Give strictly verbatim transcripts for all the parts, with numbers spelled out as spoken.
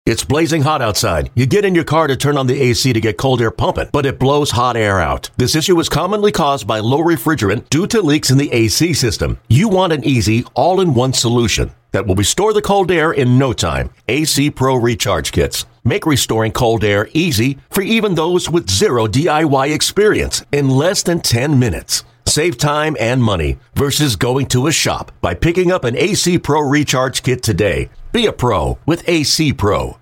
It's blazing hot outside. You get in your car to turn on the A C to get cold air pumping, but it blows hot air out. This issue is commonly caused by low refrigerant due to leaks in the A C system. You want an easy, all-in-one solution that will restore the cold air in no time. A C Pro Recharge Kits make restoring cold air easy for even those with zero D I Y experience in less than ten minutes. Save time and money versus going to a shop by picking up an A C Pro Recharge Kit today. Be a pro with A C Pro.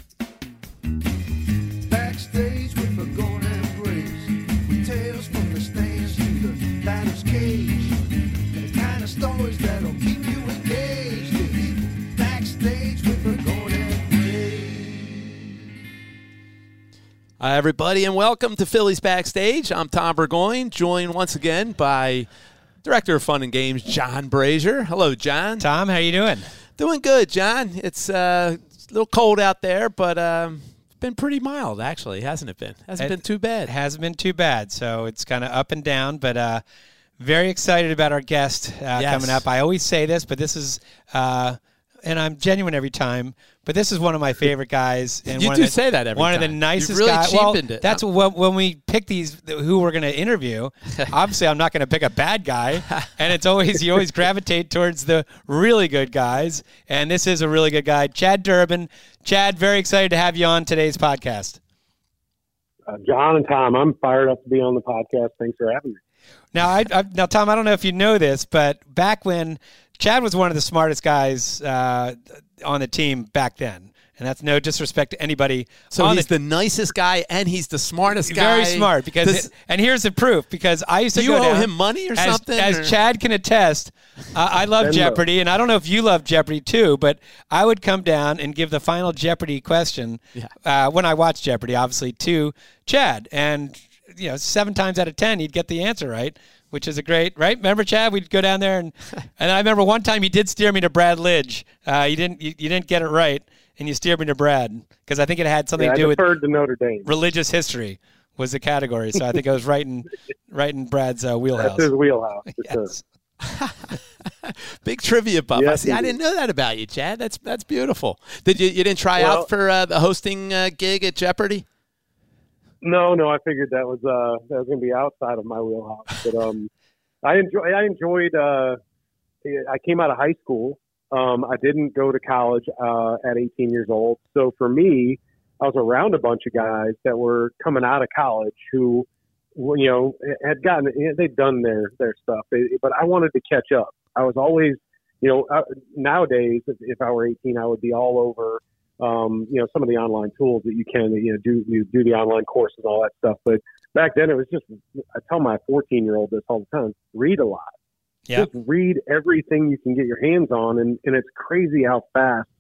Backstage with the Golden Brace, with tales from the stands to the batter's cage, the kind of stories that'll keep you engaged. It's Backstage with the Golden Brace. Hi, everybody, and welcome to Phillies Backstage. I'm Tom Burgoyne, joined once again by Director of Fun and Games, John Brazier. Hello, John. Tom, how you doing? Doing good, John. It's uh, a little cold out there, but um, it's been pretty mild, actually, hasn't it been? Hasn't it been too bad. It hasn't been too bad, so it's kind of up and down, but uh, very excited about our guest uh, yes. coming up. I always say this, but this is, uh, and I'm genuine every time, but this is one of my favorite guys. And you one do of the, say that every one time. One of the nicest You've really guys. Well, cheapened it. that's what, when we pick these, who we're going to interview, obviously I'm not going to pick a bad guy, and it's always, you always gravitate towards the really good guys, and this is a really good guy, Chad Durbin. Chad, very excited to have you on today's podcast. Uh, John and Tom, I'm fired up to be on the podcast. Thanks for having me. Now, I, I, now, Tom, I don't know if you know this, but back when Chad was one of the smartest guys uh, on the team back then, and that's no disrespect to anybody. So he's the, the nicest guy, and he's the smartest guy. Very smart. Because This, it, and here's the proof. Because I used to do you go owe down, him money or as, something? As or? Chad can attest, uh, I love Venmo. Jeopardy, and I don't know if you love Jeopardy too, but I would come down and give the final Jeopardy question Yeah. uh, when I watched Jeopardy, obviously, to Chad. And you know, seven times out of ten, he'd get the answer right, which is a great, right? Remember, Chad? We'd go down there, and and I remember one time he did steer me to Brad Lidge. Uh, you didn't you, you didn't get it right, and you steered me to Brad because I think it had something Yeah, to do I with deferred to Notre Dame. religious history was the category. So I think I was right in right in Brad's uh, wheelhouse. That's his wheelhouse. For Yes. sure. Big trivia buff. Yes, I see. I indeed. didn't know that about you, Chad. That's that's beautiful. Did you you didn't try Well- out for uh, the hosting uh, gig at Jeopardy? No, no, I figured that was uh, that was going to be outside of my wheelhouse. But um, I enjoy. I enjoyed. Uh, I came out of high school. Um, I didn't go to college uh, at eighteen years old. So for me, I was around a bunch of guys that were coming out of college who, you know, had gotten they'd done their their stuff. But I wanted to catch up. I was always, you know, uh, nowadays if, if I were eighteen, I would be all over. Um, you know, some of the online tools that you can, you know, do you do the online courses, all that stuff. But back then, it was just I tell my fourteen year old this all the time: read a lot. Yeah. Just read everything you can get your hands on, and, and it's crazy how fast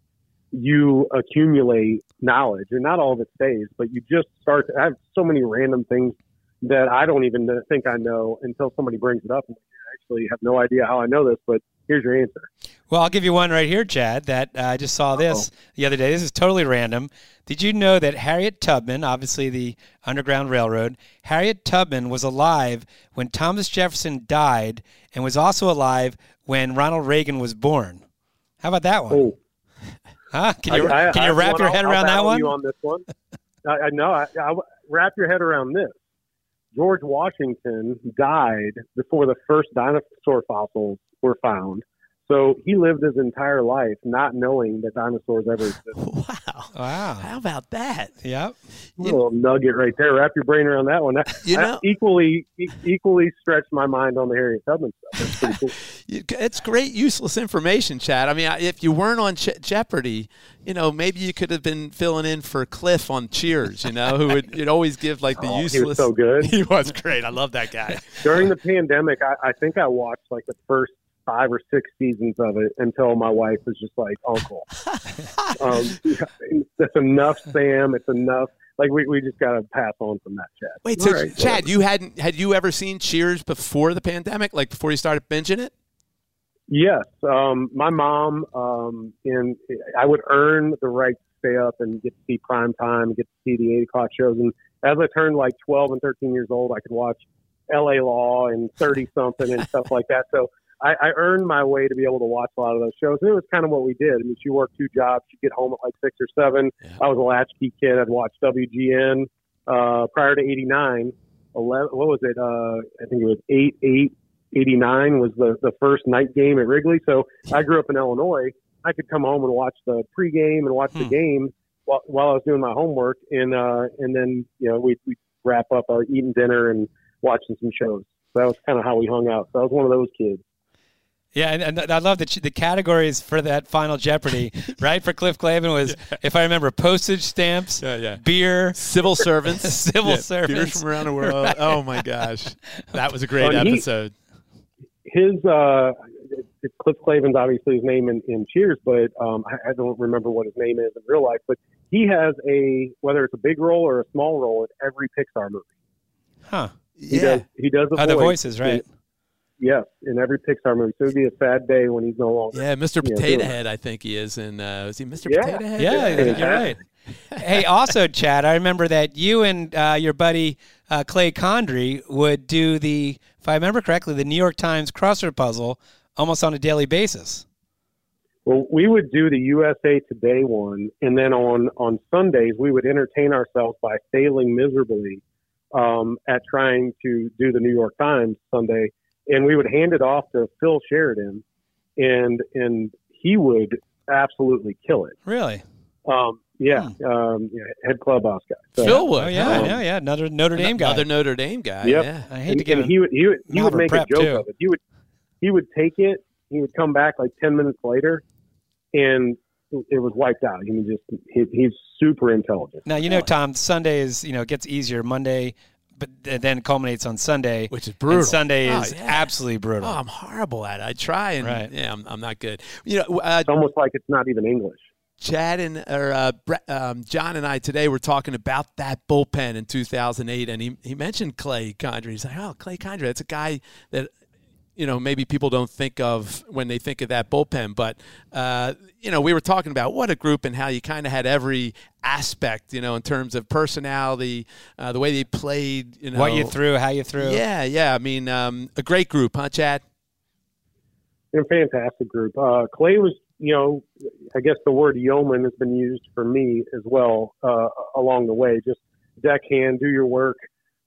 you accumulate knowledge. And not all of it stays, but you just start to I have so many random things that I don't even think I know until somebody brings it up. And I actually have no idea how I know this, but here's your answer. Well, I'll give you one right here, Chad, that uh, I just saw this Uh-oh. the other day. This is totally random. Did you know that Harriet Tubman, obviously the Underground Railroad, Harriet Tubman was alive when Thomas Jefferson died and was also alive when Ronald Reagan was born? How about that one? Oh, Huh? Can you, I- I- can you I- wrap well, your I'll- head I'll around that battle one? You on this one. I, I know. I, I, wrap your head around this. George Washington died before the first dinosaur fossils were found. So he lived his entire life not knowing that dinosaurs ever existed. Wow. Wow. How about that? Yep. A little nugget right there. Wrap your brain around that one. That, You that know- equally e- equally stretched my mind on the Harriet Tubman stuff. That's pretty cool. You- It's great, useless information, Chad. I mean, I- if you weren't on Je- Jeopardy, you know, maybe you could have been filling in for Cliff on Cheers, you know, who would you'd always give like the Oh, useless. he was so good. He was great. I love that guy. During the pandemic, I, I think I watched like the first five or six seasons of it until my wife was just like, Uncle, um, that's enough, Sam. It's enough. Like we, we just got to pass on from that, Chad. Wait, so All right, Chad, whatever. you hadn't had you ever seen Cheers before the pandemic? Like before you started binging it? Yes. Um, my mom, um, and I would earn the right to stay up and get to see prime time and get to see the eight o'clock shows. And as I turned like twelve and thirteen years old, I could watch L A Law and thirty something and stuff like that. So I, I earned my way to be able to watch a lot of those shows. And it was kind of what we did. I mean, she worked two jobs. She'd get home at like six or seven. Yeah. I was a latchkey kid. I'd watch W G N uh, prior to eighty-nine. eleven, what was it? Uh, I think it was eight eight eighty-nine was the, the first night game at Wrigley. So I grew up in Illinois. I could come home and watch the pregame and watch hmm. the game while, while I was doing my homework. And uh, and then, you know, we'd, we'd wrap up uh, eating dinner and watching some shows. So that was kind of how we hung out. So I was one of those kids. Yeah, and, and I love that the categories for that Final Jeopardy, right, for Cliff Clavin was, yeah. if I remember, postage stamps, yeah, yeah. beer, civil servants, civil yeah, servants beers from around the world. Right. Oh my gosh, that was a great well, he, episode. His uh, it's Cliff Clavin's obviously his name in, in Cheers, but um, I, I don't remember what his name is in real life. But he has a whether it's a big role or a small role in every Pixar movie. Huh? He Yeah, does. He does the, oh, voice the voices, right? In, yes, in every Pixar movie. So it'd be a sad day when he's no longer. Yeah, Mister you know, Potato doing Head, I think he is. And uh, is he Mister Yeah. Potato Head? Yeah, Yeah. you're right. Hey, also, Chad, I remember that you and uh, your buddy uh, Clay Condry would do the, if I remember correctly, the New York Times crossword puzzle almost on a daily basis. Well, we would do the U S A Today one, and then on, on Sundays we would entertain ourselves by failing miserably um, at trying to do the New York Times Sunday, and we would hand it off to Phil Sheridan, and and he would absolutely kill it. Really? Um, yeah, Hmm. um, yeah, head clubhouse guy. So, Phil Wood. Oh yeah, Um, yeah, yeah. Another Notre Dame guy. Another Notre Dame guy. Yep. Yeah. I hate and, to give and him. he would he would he would Malvern make prep, a joke too. of it. He would he would take it. He would come back like ten minutes later, and it was wiped out. He was just he, he's super intelligent. Now you know, Tom. Sunday is you know it gets easier. Monday, but then culminates on Sunday, Which is brutal. And Sunday Oh, is yeah. absolutely brutal. Oh, I'm horrible at it. I try and Right. yeah, I'm, I'm not good. You know, uh, It's almost like it's not even English. Chad and or uh, Brett, um, John and I today were talking about that bullpen in two thousand eight, and he he mentioned Clay Condry. He's like, oh, Clay Condry, that's a guy that you know maybe people don't think of when they think of that bullpen. But uh, you know, we were talking about what a group and how you kind of had every aspect, you know, in terms of personality, uh, the way they played, you know, what you threw, how you threw. Yeah, yeah. I mean, um, a great group, huh, Chad? They're a fantastic group. Uh, Clay was, you know, I guess the word yeoman has been used for me as well uh, along the way. Just deckhand, do your work,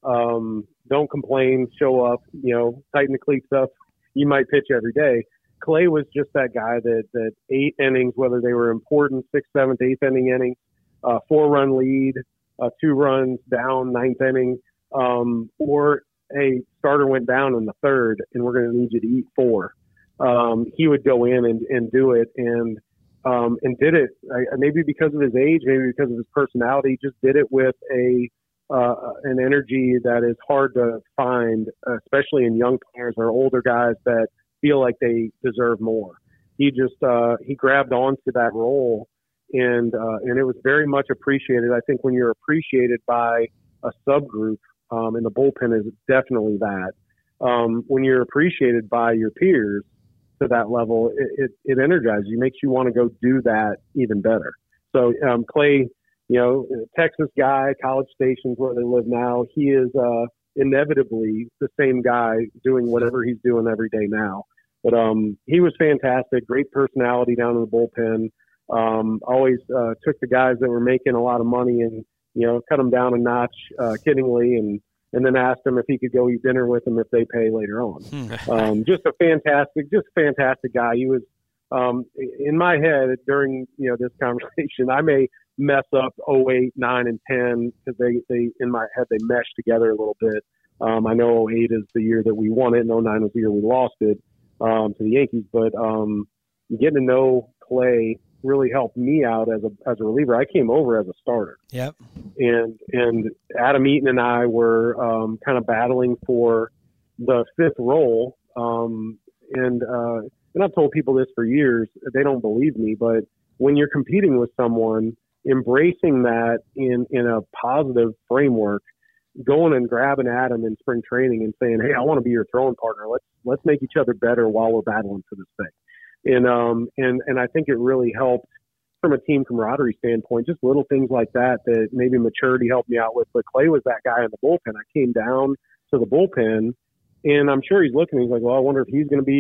um, don't complain, show up, you know, tighten the cleats up. You might pitch every day. Clay was just that guy that, that eight innings, whether they were important, sixth, seventh, eighth inning innings, uh, four-run lead, uh, two runs down, ninth inning, um, or a starter went down in the third, and we're going to need you to eat four. Um, he would go in and, and do it, and um, and did it uh, maybe because of his age, maybe because of his personality. Just did it with a uh, an energy that is hard to find, especially in young players or older guys that feel like they deserve more. He just uh, he grabbed onto that role, and uh, and it was very much appreciated. I think when you're appreciated by a subgroup, um, and the bullpen is definitely that. Um, when you're appreciated by your peers to that level, it, it, it energizes you, makes you want to go do that even better. So um, Clay, you know, Texas guy, College Station's where they live now. He is uh, inevitably the same guy doing whatever he's doing every day now. But um, he was fantastic, great personality down in the bullpen. Um, always uh, took the guys that were making a lot of money and, you know, cut them down a notch uh, kiddingly, and and then asked him if he could go eat dinner with them if they pay later on. um, just a fantastic, just fantastic guy. He was, um, in my head during, you know, this conversation, I may mess up oh eight, nine, and ten because they, they, in my head, they mesh together a little bit. Um, I know oh eight is the year that we won it, and oh nine was the year we lost it um, to the Yankees. But um, getting to know Clay really helped me out as a as a reliever. I came over as a starter. Yep. And and Adam Eaton and I were um, kind of battling for the fifth role. Um, and uh, and I've told people this for years. They don't believe me, but when you're competing with someone, embracing that in in a positive framework, going and grabbing Adam in spring training and saying, "Hey, I want to be your throwing partner. Let's let's make each other better while we're battling for this thing." And um and and I think it really helped from a team camaraderie standpoint. Just little things like that that maybe maturity helped me out with. But Clay was that guy in the bullpen. I came down to the bullpen, and I'm sure he's looking. He's like, "Well, I wonder if he's going to be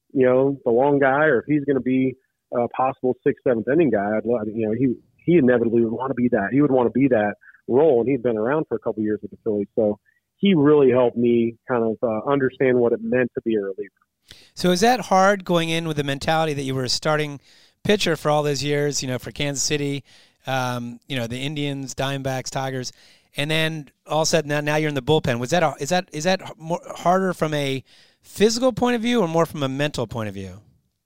you know, the long guy, or if he's going to be a possible sixth, seventh inning guy, I'd love, you know, he he inevitably would want to be that. He would want to be that role, and he'd been around for a couple of years with the Phillies, so he really helped me kind of uh, understand what it meant to be a reliever. So is that hard going in with the mentality that you were a starting pitcher for all those years, you know, for Kansas City, um, you know, the Indians, Diamondbacks, Tigers, and then all of a sudden now, now you're in the bullpen? Was that a, is that is that more harder from a physical point of view or more from a mental point of view?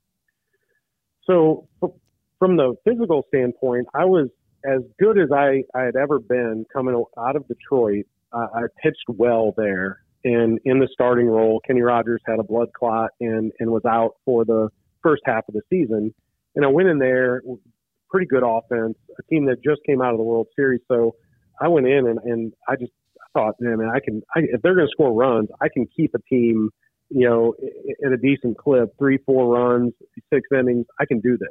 So from the physical standpoint, I was as good as I, I had ever been coming out of Detroit. Uh, I pitched well there. And in the starting role, Kenny Rogers had a blood clot and, and was out for the first half of the season. And I went in there, pretty good offense, a team that just came out of the World Series. So I went in and, and I just thought, man, I can, I, if they're going to score runs, I can keep a team, you know, at a decent clip, three, four runs, six innings. I can do this.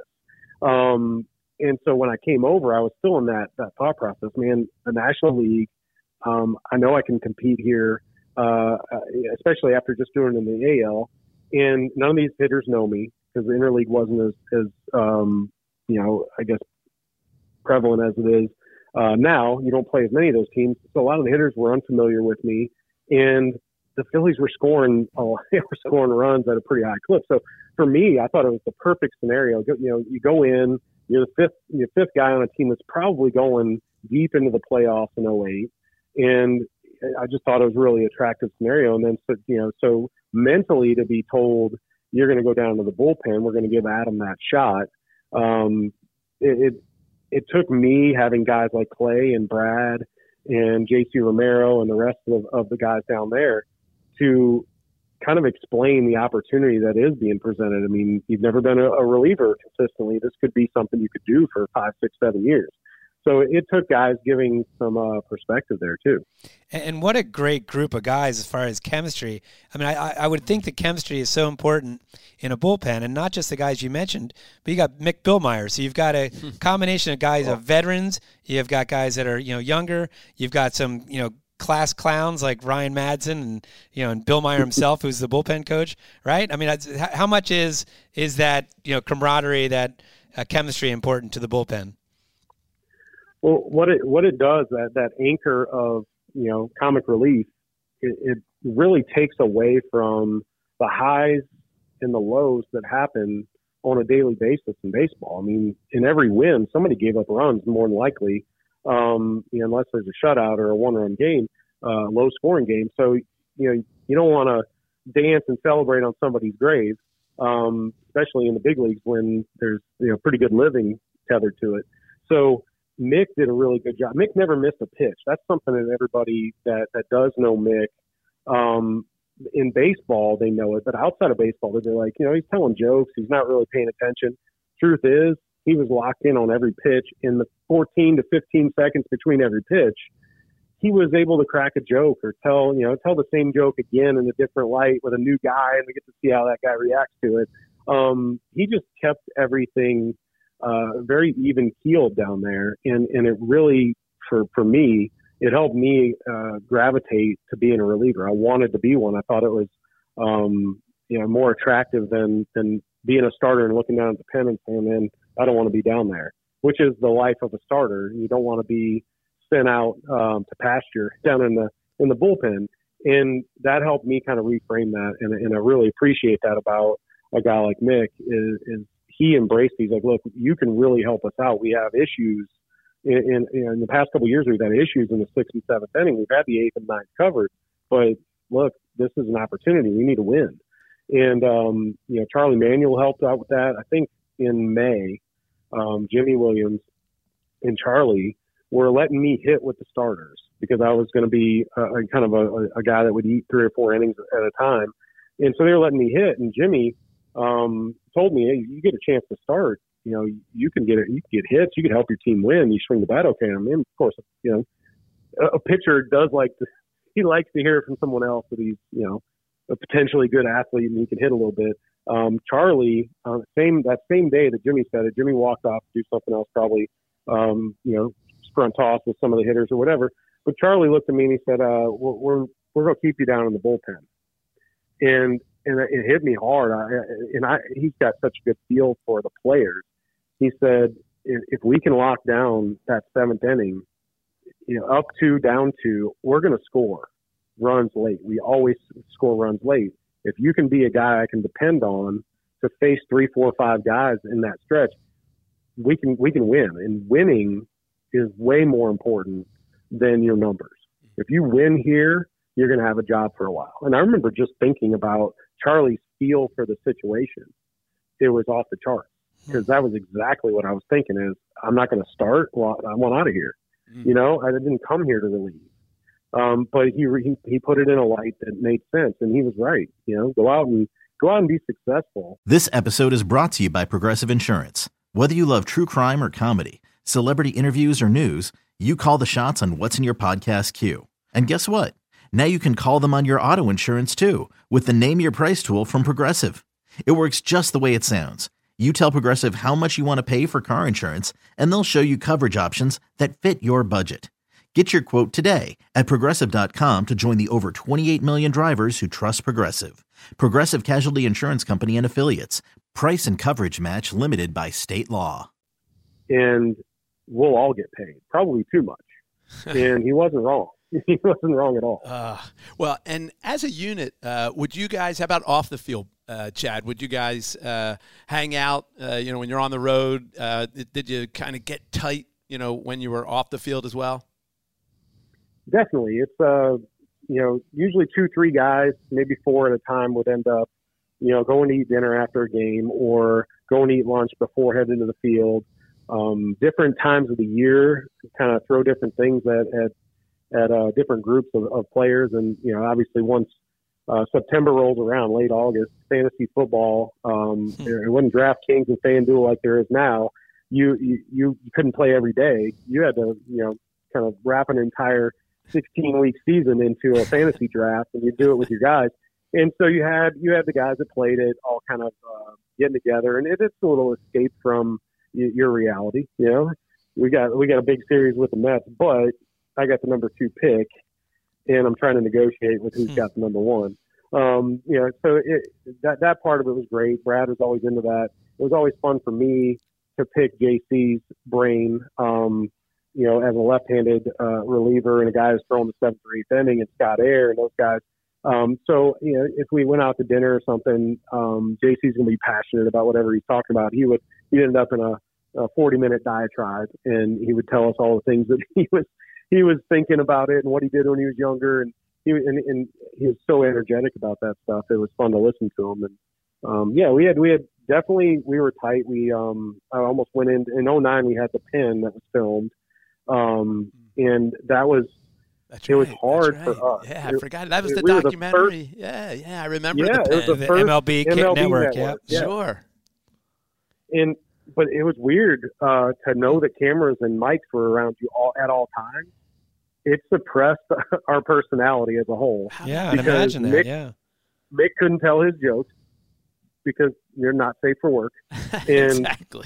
Um, and so when I came over, I was still in that, that thought process, man, the National League, um, I know I can compete here. Uh, especially after just doing it in the A L, and none of these hitters know me because the interleague wasn't as, as um, you know, I guess prevalent as it is uh, now. You don't play as many of those teams, so a lot of the hitters were unfamiliar with me, and the Phillies were scoring, oh, they were scoring runs at a pretty high clip. So for me, I thought it was the perfect scenario. You know, you go in, you're the fifth, you're the fifth guy on a team that's probably going deep into the playoffs in oh eight, and I just thought it was a really attractive scenario. And then, so, you know, so mentally to be told you're going to go down to the bullpen, we're going to give Adam that shot. Um, it, it, it took me having guys like Clay and Brad and J C Romero and the rest of, of the guys down there to kind of explain the opportunity that is being presented. I mean, you've never been a, a reliever consistently. This could be something you could do for five, six, seven years. So it took guys giving some uh, perspective there, too. And what a great group of guys as far as chemistry. I mean, I, I would think that chemistry is so important in a bullpen, and not just the guys you mentioned, but you got Mick Billmeyer. So you've got a combination of guys of veterans. You've got guys that are, you know, younger. You've got some, you know, class clowns like Ryan Madsen and, you know, and Billmeyer himself, who's the bullpen coach, right? I mean, how much is is that, you know, camaraderie, that uh, chemistry important to the bullpen? Well, what it what it does, that that anchor of, you know, comic relief, it, it really takes away from the highs and the lows that happen on a daily basis in baseball. I mean, in every win, somebody gave up runs more than likely, um, you know, unless there's a shutout or a one-run game, uh, low-scoring game. So, you know, you don't want to dance and celebrate on somebody's grave, um, especially in the big leagues when there's, you know, pretty good living tethered to it. So Mick did a really good job. Mick never missed a pitch. That's something that everybody that, that does know Mick, um, in baseball, they know it, but outside of baseball, they're like, you know, he's telling jokes. He's not really paying attention. Truth is, he was locked in on every pitch. In the fourteen to fifteen seconds between every pitch, he was able to crack a joke or tell, you know, tell the same joke again in a different light with a new guy, and we get to see how that guy reacts to it. Um, he just kept everything uh, very even keeled down there. And, and it really, for, for me, it helped me uh, gravitate to being a reliever. I wanted to be one. I thought it was, um, you know, more attractive than, than being a starter and looking down at the pen and saying, man, I don't want to be down there, which is the life of a starter. You don't want to be sent out um, to pasture down in the, in the bullpen. And that helped me kind of reframe that. And, and I really appreciate that about a guy like Mick is, is he embraced these, like, look, you can really help us out. We have issues. In, in, in the past couple of years, we've had issues in the sixth and seventh inning. We've had the eighth and ninth covered, but look, this is an opportunity. We need to win. And, um, you know, Charlie Manuel helped out with that. I think in May, um, Jimmy Williams and Charlie were letting me hit with the starters because I was going to be a, a kind of a, a guy that would eat three or four innings at a time. And so they were letting me hit, and Jimmy um, told me, hey, you get a chance to start. You know, you can get it. You can get hits. You can help your team win. You swing the bat okay. I mean, of course, you know, a, a pitcher does like to. He likes to hear from someone else that he's, you know, a potentially good athlete and he can hit a little bit. Um, Charlie, uh, same that same day that Jimmy said it, Jimmy walked off to do something else, probably, um, you know, front toss with some of the hitters or whatever. But Charlie looked at me and he said, uh, "We're we're, we're going to keep you down in the bullpen." And and it hit me hard. I, and I, he's got such a good feel for the players. He said, if, if we can lock down that seventh inning, you know, up two, down two, we're going to score runs late. We always score runs late. If you can be a guy I can depend on to face three, four, five guys in that stretch, we can we can win. And winning is way more important than your numbers. If you win here, you're going to have a job for a while. And I remember just thinking about Charlie's feel for the situation. It was off the charts, because that was exactly what I was thinking is, I'm not going to start. Well, I want out of here. Mm. You know, I didn't come here to relieve. Um, but he, he he put it in a light that made sense, and he was right. You know, go out and go out and be successful. This episode is brought to you by Progressive Insurance. Whether you love true crime or comedy, celebrity interviews or news, you call the shots on what's in your podcast queue. And guess what? Now you can call them on your auto insurance too, with the Name Your Price tool from Progressive. It works just the way it sounds. You tell Progressive how much you want to pay for car insurance, and they'll show you coverage options that fit your budget. Get your quote today at Progressive dot com to join the over twenty-eight million drivers who trust Progressive. Progressive Casualty Insurance Company and Affiliates. Price and coverage match limited by state law. And we'll all get paid, probably too much. And he wasn't wrong. He wasn't wrong at all. Uh, well, and as a unit, uh, would you guys, how about off the field, uh, Chad? Would you guys uh, hang out, uh, you know, when you're on the road? Uh, did you kind of get tight, you know, when you were off the field as well? Definitely. It's, uh, you know, usually two, three guys, maybe four at a time would end up, you know, going to eat dinner after a game or going to eat lunch before heading to the field. Um, different times of the year, kind of throw different things at, at, at uh, different groups of, of players. And, you know, obviously once uh, September rolls around, late August, fantasy football, um, hmm. it wasn't DraftKings and FanDuel like there is now. You, you, you couldn't play every day. You had to, you know, kind of wrap an entire sixteen week season into a fantasy draft, and you do it with your guys. And so you had, you had the guys that played it all kind of uh, getting together, and it, it's a little escape from y- your reality. You know, we got, we got a big series with the Mets, but I got the number two pick and I'm trying to negotiate with who's hmm. got the number one. Um, you know, so it, that, that part of it was great. Brad was always into that. It was always fun for me to pick J C's brain. Um, you know, as a left-handed uh, reliever and a guy who's throwing the seventh or eighth inning, and Scott Air and those guys. Um, so, you know, if we went out to dinner or something, um, J C's going to be passionate about whatever he's talking about. He would, he'd end up in a, a forty minute diatribe, and he would tell us all the things that he was, he was thinking about it and what he did when he was younger. And he, and, and he was so energetic about that stuff. It was fun to listen to him. And, um, yeah, we had, we had definitely, we were tight. We, um, I almost went in, in oh nine, we had the Pen that was filmed. Um, and that was, That's it right, was hard right. for us. Yeah, I forgot. That was it, the we documentary. The first, yeah, yeah, I remember yeah, the Pen. It was the The first M L B, M L B network, network. Yeah. Yeah. Sure. And, but it was weird, uh, to know that cameras and mics were around you all at all times. It suppressed our personality as a whole. Yeah, I'd imagine that, Mick, yeah. Mick couldn't tell his jokes because you're not safe for work. And exactly.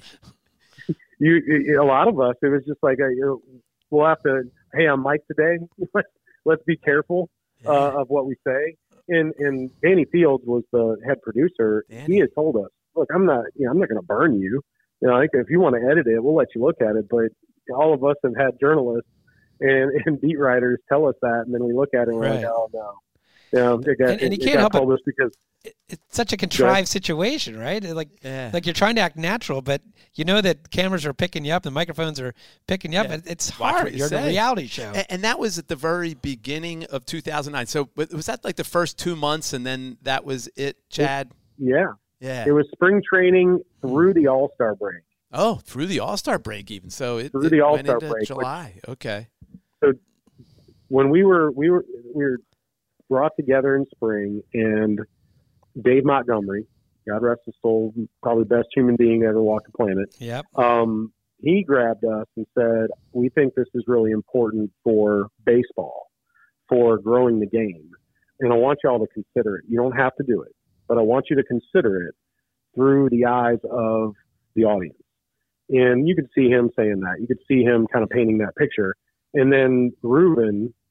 You, you, a lot of us, it was just like, a, you know, we'll have to, hey, I'm Mike today. let's, let's be careful uh, yeah. of what we say. And, and Danny Fields was the head producer. Danny. He had told us, look, I'm not, you know, I'm not going to burn you. You know, I think if you want to edit it, we'll let you look at it. But all of us have had journalists and, and beat writers tell us that, and then we look at it and we're right. like, oh no. You know, it got, and, and you it, can't it help told it. us because It's such a contrived situation, right? Like, yeah. like you're trying to act natural, but you know that cameras are picking you up, the microphones are picking you up. Yeah. It's Watch hard. what you You're in a say. reality show. And, and that was at the very beginning of two thousand nine. So was that like the first two months, and then that was it, Chad? yeah, yeah. it was spring training through the All-Star break. Oh, through the All-Star break even. So it, through it the went All-Star into break. July. Okay. So when we were we were we were brought together in spring, and Dave Montgomery, God rest his soul, probably the best human being to ever walk the planet. Yep. Um, he grabbed us and said, we think this is really important for baseball, for growing the game. And I want y'all to consider it. You don't have to do it, but I want you to consider it through the eyes of the audience. And you could see him saying that. You could see him kind of painting that picture. And then Ruben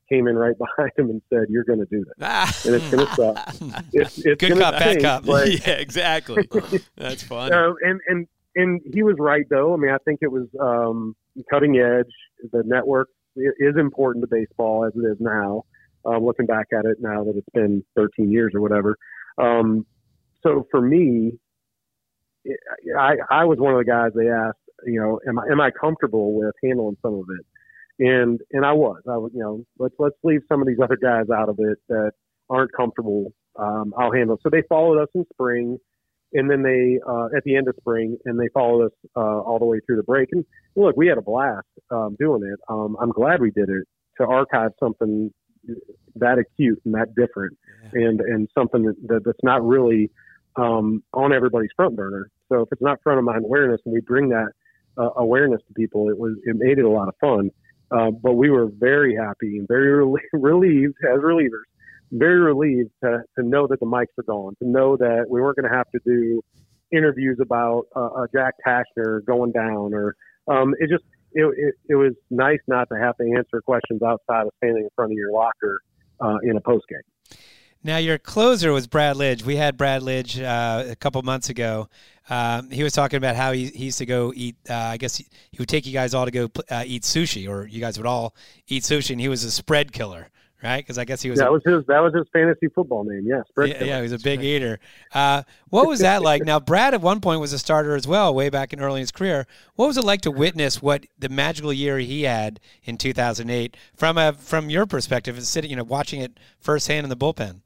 came in right behind him and said, "You're going to do this, and it's going to suck." It's, it's Good gonna cop, bad stink, cop. but, yeah, exactly. That's fun. uh, and and and he was right though. I mean, I think it was um, cutting edge. The network is important to baseball as it is now. Uh, looking back at it now that it's been thirteen years or whatever. Um, so for me, I, I was one of the guys they asked, you know, am I, am I comfortable with handling some of it? And, and I was, I was, you know, let's, let's leave some of these other guys out of it that aren't comfortable. Um, I'll handle. So they followed us in spring, and then they, uh, at the end of spring, and they followed us, uh, all the way through the break. And look, we had a blast, um, doing it. Um, I'm glad we did it to archive something that acute and that different, yeah. and, and something that, that that's not really, um, on everybody's front burner. So if it's not front of mind awareness, and we bring that uh, awareness to people, it was it made it a lot of fun. Uh, but we were very happy and very rel- relieved as relievers, very relieved to, to know that the mics are gone, to know that we weren't going to have to do interviews about uh, uh, Jack Tashner going down, or um, it just it, it it was nice not to have to answer questions outside of standing in front of your locker uh, in a post game. Now, your closer was Brad Lidge. We had Brad Lidge uh, a couple months ago. Um, he was talking about how he, he used to go eat, uh, I guess he, he would take you guys all to go uh, eat sushi, or you guys would all eat sushi, and he was a spread killer, right? Because I guess he was. That a, was his That was his fantasy football name, yeah, spread yeah, killer. yeah, he was a big eater. Uh, what was that like? Now, Brad at one point was a starter as well, way back in early in his career. What was it like to witness what the magical year he had in two thousand eight from a from your perspective, and sitting, you know, watching it firsthand in the bullpen?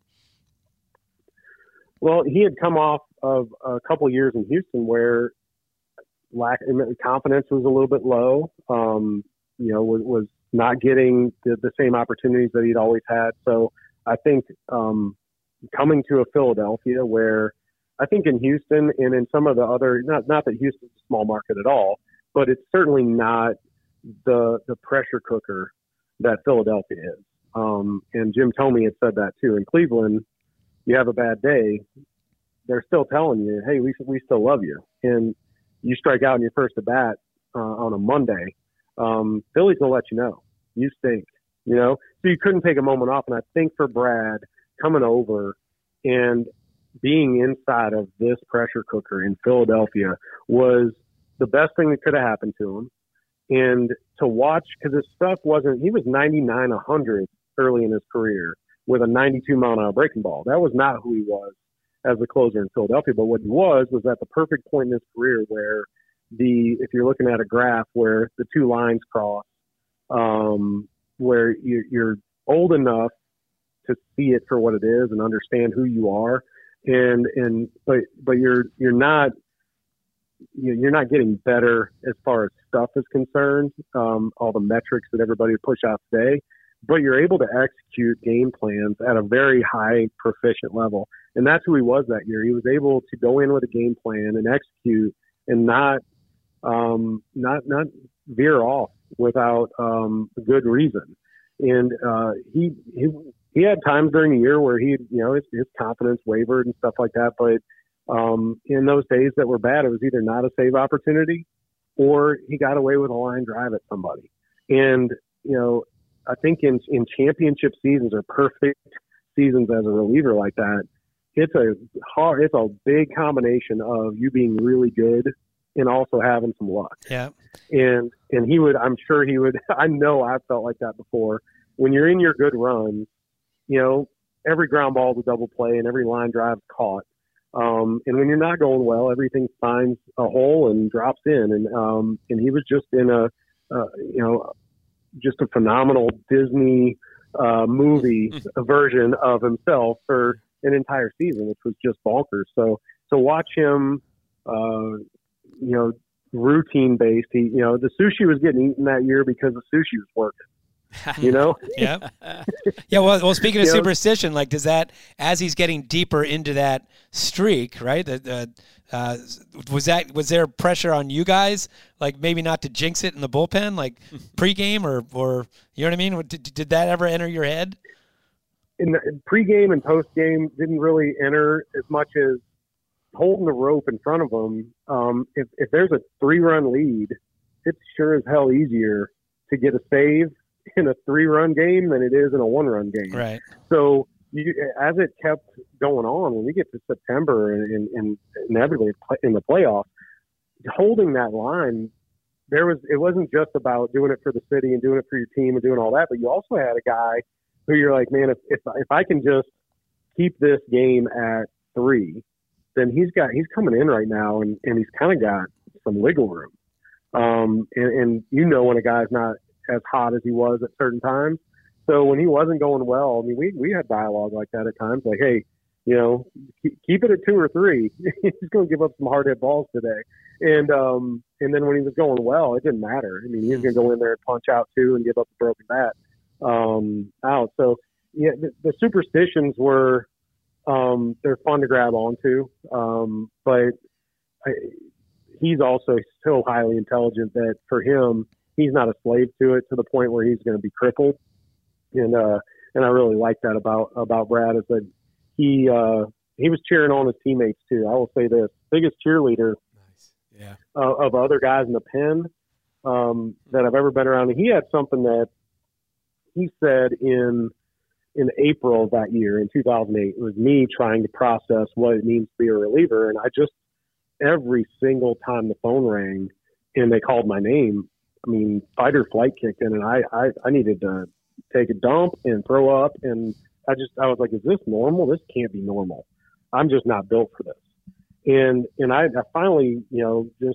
Well, he had come off of a couple of years in Houston where lack confidence was a little bit low. Um, you know, was, was not getting the, the same opportunities that he'd always had. So I think um, coming to a Philadelphia, where I think in Houston and in some of the other, not not that Houston's a small market at all, but it's certainly not the the pressure cooker that Philadelphia is. Um, and Jim Thome had said that too. In Cleveland, you have a bad day, they're still telling you, hey, we we still love you. And you strike out in your first at bat uh, on a Monday, um, Philly's going to let you know. You stink, you know? So you couldn't take a moment off. And I think for Brad coming over and being inside of this pressure cooker in Philadelphia was the best thing that could have happened to him. And to watch, because his stuff wasn't, he was ninety-nine, one hundred early in his career with a ninety-two mile an hour breaking ball. That was not who he was as a closer in Philadelphia. But what he was, was at the perfect point in his career where the, if you're looking at a graph where the two lines cross, um, where you're, you're old enough to see it for what it is and understand who you are. And, and, but, but you're, you're not, you're not getting better as far as stuff is concerned. Um, all the metrics that everybody push out today, but you're able to execute game plans at a very high proficient level. And that's who he was that year. He was able to go in with a game plan and execute and not, um, not, not veer off without, um, good reason. And, uh, he, he, he had times during the year where he, you know, his, his confidence wavered and stuff like that. But, um, in those days that were bad, it was either not a save opportunity or he got away with a line drive at somebody. And, you know, I think in, in championship seasons or perfect seasons as a reliever like that, it's a hard, it's a big combination of you being really good and also having some luck. Yeah. And, and he would, I'm sure he would, I know I've felt like that before. When you're in your good runs, you know, every ground ball is a double play and every line drive is caught. Um, and when you're not going well, everything finds a hole and drops in. And, um, and he was just in a, uh, you know, just a phenomenal Disney, uh, movie version of himself for an entire season, which was just bonkers. So to watch him, uh, you know, routine based, he, you know, the sushi was getting eaten that year because the sushi was working. You know? Yeah. Yeah. Well, well, speaking of You know? superstition, like, does that, as he's getting deeper into that streak, right? That, uh, uh, was that, was there pressure on you guys, like maybe not to jinx it in the bullpen, like pregame or, or, you know what I mean? Did, did that ever enter your head? In the pregame and postgame didn't really enter as much as holding the rope in front of them. Um, if, if there's a three run lead, it's sure as hell easier to get a save in a three-run game than it is in a one-run game. Right. So you, as it kept going on, when we get to September and, and, and inevitably in the playoffs, holding that line, there was it wasn't just about doing it for the city and doing it for your team and doing all that, but you also had a guy who you're like, man, if if, if I can just keep this game at three, then he's got he's coming in right now and, and he's kind of got some wiggle room. Um, and, and you know when a guy's not as hot as he was at certain times. So when he wasn't going well, I mean, we we had dialogue like that at times, like, hey, you know, keep, keep it at two or three. He's going to give up some hard hit balls today. And um, and then when he was going well, it didn't matter. I mean, he was going to go in there and punch out two and give up a broken bat um, out. So yeah, the, the superstitions were um, they're fun to grab onto, um, but I, he's also so highly intelligent that for him, he's not a slave to it to the point where he's going to be crippled. And uh, and I really like that about about Brad is that he uh, he was cheering on his teammates too. I will say this: biggest cheerleader Nice. Yeah. uh, of other guys in the pen um, that I've ever been around. And he had something that he said in in April of that year, in two thousand eight. It was me trying to process what it means to be a reliever, and I just every single time the phone rang and they called my name, I mean, fight or flight kicked in, and I I, I needed to take a dump and throw up, and I just I was like, is this normal? This can't be normal. I'm just not built for this. And and I, I finally, you know, just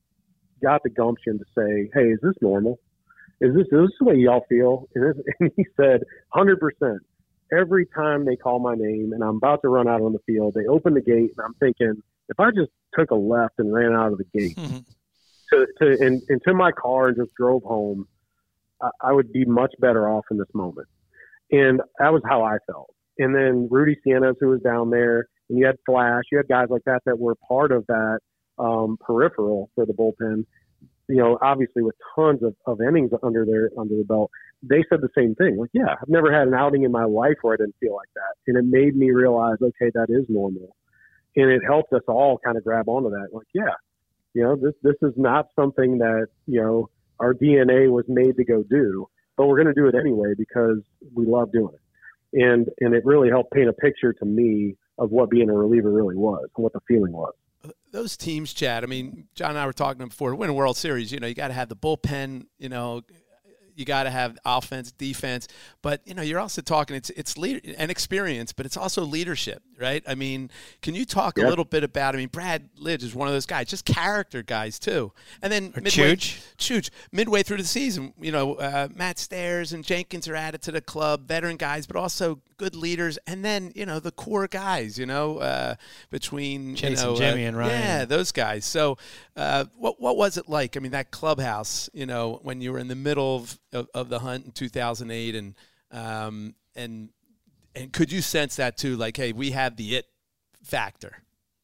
got the gumption to say, hey, is this normal? Is this, is this the way y'all feel? And, this, and he said, one hundred percent. Every time they call my name and I'm about to run out on the field, they open the gate, and I'm thinking, if I just took a left and ran out of the gate Mm-hmm. to, to and, into my car and just drove home, I, I would be much better off in this moment. And that was how I felt. And then Rudy Sienas, who was down there, and you had Flash, you had guys like that that were part of that um, peripheral for the bullpen, you know, obviously with tons of, of innings under their under the belt. They said the same thing. Like, yeah, I've never had an outing in my life where I didn't feel like that. And it made me realize, okay, that is normal. And it helped us all kind of grab onto that. Like, yeah, you know, this this is not something that, you know, our D N A was made to go do, but we're going to do it anyway because we love doing it. And and it really helped paint a picture to me of what being a reliever really was and what the feeling was. Those teams, Chad, I mean, John and I were talking before, to win a World Series, you know, you got to have the bullpen, you know, you got to have offense, defense, but, you know, you're also talking, it's it's leader and experience, but it's also leadership, right? I mean, can you talk Yep. a little bit about, I mean, Brad Lidge is one of those guys, just character guys too. And then Or midway, Chooch. Chooch, midway through the season, you know, uh, Matt Stairs and Jenkins are added to the club, veteran guys, but also good leaders. And then, you know, the core guys, you know, uh, between, Chase you know, and Jimmy uh, and Ryan. Yeah, those guys. So uh, what what was it like? I mean, that clubhouse, you know, when you were in the middle of, of, of the hunt in two thousand eight, and um, and and could you sense that too? Like, hey, we have the it factor.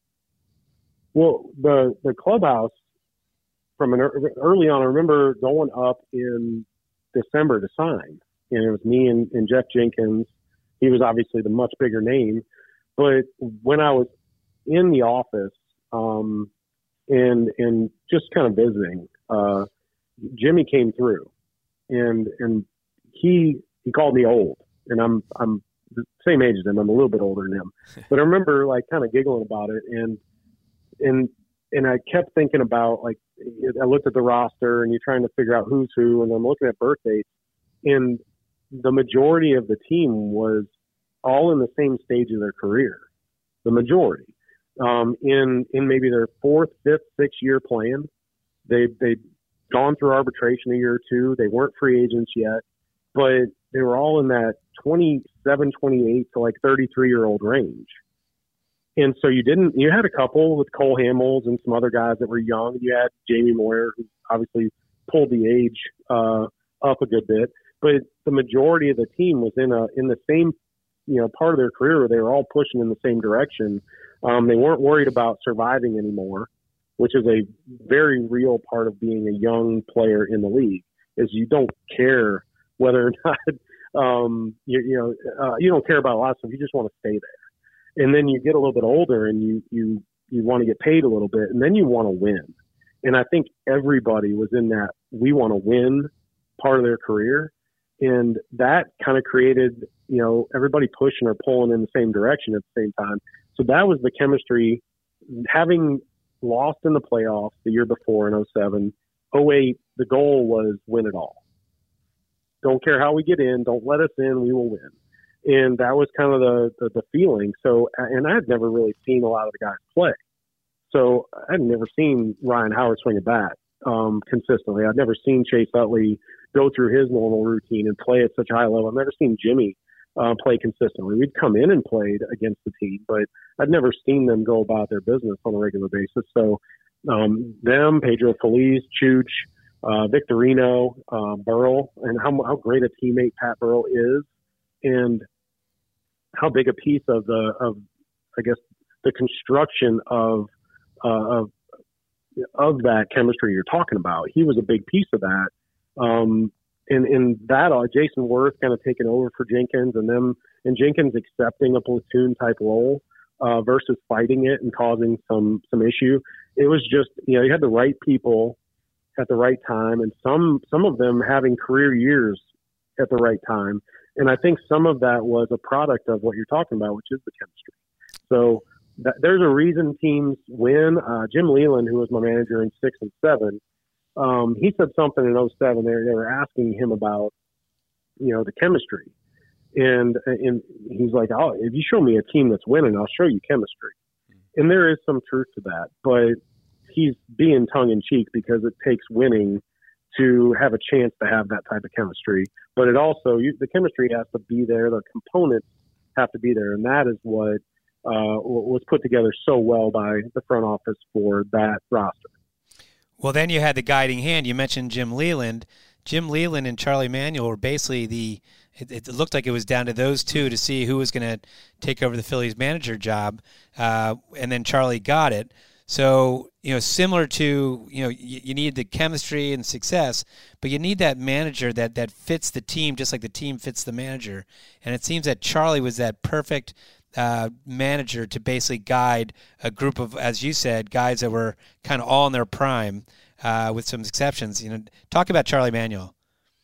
Well, the the clubhouse from an ear- early on, I remember going up in December to sign, and it was me and, and Jeff Jenkins. He was obviously the much bigger name, but when I was in the office um, and and just kind of visiting, uh, Jimmy came through, and and he he called me old, and I'm I'm the same age as him. I'm a little bit older than him, but I remember like kind of giggling about it, and and and I kept thinking about, like, I looked at the roster and you're trying to figure out who's who, and I'm looking at birth dates, and the majority of the team was all in the same stage of their career. The majority, um, in in maybe their fourth, fifth, sixth year plan. They they'd gone through arbitration a year or two. They weren't free agents yet, but they were all in that twenty-seven, twenty-eight to like thirty-three year old range. And so you didn't, you had a couple with Cole Hamels and some other guys that were young. You had Jamie Moyer, who obviously pulled the age uh, up a good bit, but the majority of the team was in a, in the same, you know, part of their career where they were all pushing in the same direction. Um, they weren't worried about surviving anymore, which is a very real part of being a young player in the league, is you don't care whether or not, um, you, you know, uh, you don't care about a lot of stuff. You just want to stay there. And then you get a little bit older and you, you, you want to get paid a little bit, and then you want to win. And I think everybody was in that we want to win part of their career. And that kind of created, you know, everybody pushing or pulling in the same direction at the same time. So that was the chemistry. Having lost in the playoffs the year before in oh seven, oh eight, the goal was win it all. Don't care how we get in. Don't let us in. We will win. And that was kind of the, the, the feeling. So, and I had never really seen a lot of the guys play. So I had never seen Ryan Howard swing a bat um, consistently. I'd never seen Chase Utley go through his normal routine and play at such a high level. I've never seen Jimmy uh, play consistently. We'd come in and played against the team, but I'd never seen them go about their business on a regular basis. So um, them, Pedro Feliz, Chooch, uh, Victorino, uh, Burrell, and how, how great a teammate Pat Burrell is, and how big a piece of the, of, I guess, the construction of, uh, of, of that chemistry you're talking about. He was a big piece of that. Um, and, and that, uh, Jason Worth kind of taking over for Jenkins, and them, and Jenkins accepting a platoon type role, uh, versus fighting it and causing some, some issue. It was just, you know, you had the right people at the right time, and some, some of them having career years at the right time. And I think some of that was a product of what you're talking about, which is the chemistry. So that, there's a reason teams win. Uh, Jim Leland, who was my manager in six and seven, um, he said something in oh seven. They, they were asking him about, you know, the chemistry. And, and he's like, oh, if you show me a team that's winning, I'll show you chemistry. And there is some truth to that, but he's being tongue in cheek because it takes winning to have a chance to have that type of chemistry. But it also, you, the chemistry has to be there. The components have to be there. And that is what uh, was put together so well by the front office for that roster. Well, then you had the guiding hand. You mentioned Jim Leland. Jim Leland and Charlie Manuel were basically the, it, it looked like it was down to those two to see who was going to take over the Phillies manager job. Uh, and then Charlie got it. So, you know, similar to, you know, you, you need the chemistry and success, but you need that manager that, that fits the team just like the team fits the manager. And it seems that Charlie was that perfect uh, manager to basically guide a group of, as you said, guys that were kind of all in their prime, uh, with some exceptions. You know, talk about Charlie Manuel.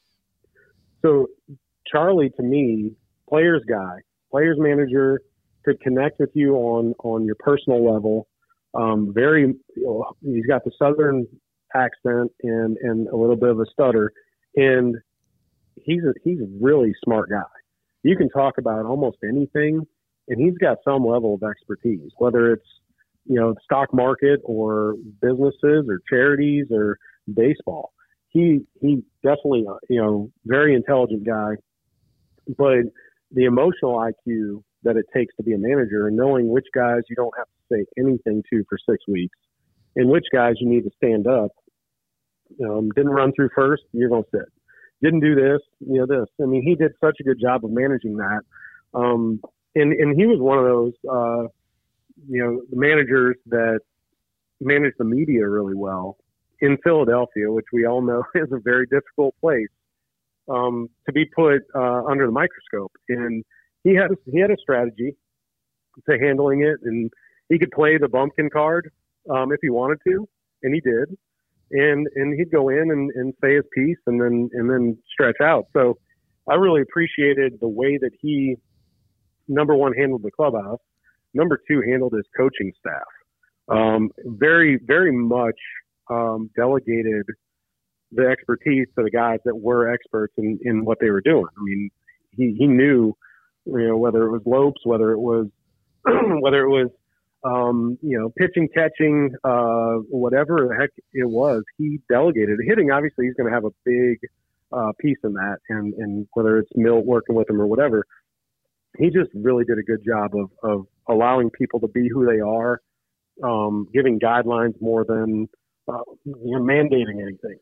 So Charlie, to me, players guy, players manager, could connect with you on, on your personal level. Um, very, you know, he's got the Southern accent and, and a little bit of a stutter, and he's a, he's a really smart guy. You can talk about almost anything, and he's got some level of expertise, whether it's, you know, stock market or businesses or charities or baseball. He, he definitely, you know, very intelligent guy, but the emotional I Q that it takes to be a manager, and knowing which guys you don't have to say anything to for six weeks and which guys you need to stand up. Um, didn't run through first, you're going to sit. Didn't do this, you know, this. I mean, he did such a good job of managing that. Um, and, and he was one of those, uh, you know, the managers that managed the media really well in Philadelphia, which we all know is a very difficult place um, to be put uh, under the microscope. And He had he had a strategy to handling it, and he could play the bumpkin card um, if he wanted to, and he did. And and he'd go in and, and say his piece, and then and then stretch out. So I really appreciated the way that he, number one, handled the clubhouse. Number two, handled his coaching staff. Um, very very much um, delegated the expertise to the guys that were experts in, in what they were doing. I mean, he he knew. You know, whether it was Lopes, whether it was, whether it was, um, you know, pitching, catching, uh, whatever the heck it was, he delegated. Hitting, obviously, he's going to have a big uh, piece in that, and, and whether it's Milt working with him or whatever, he just really did a good job of, of allowing people to be who they are, um, giving guidelines more than uh, you know, mandating anything.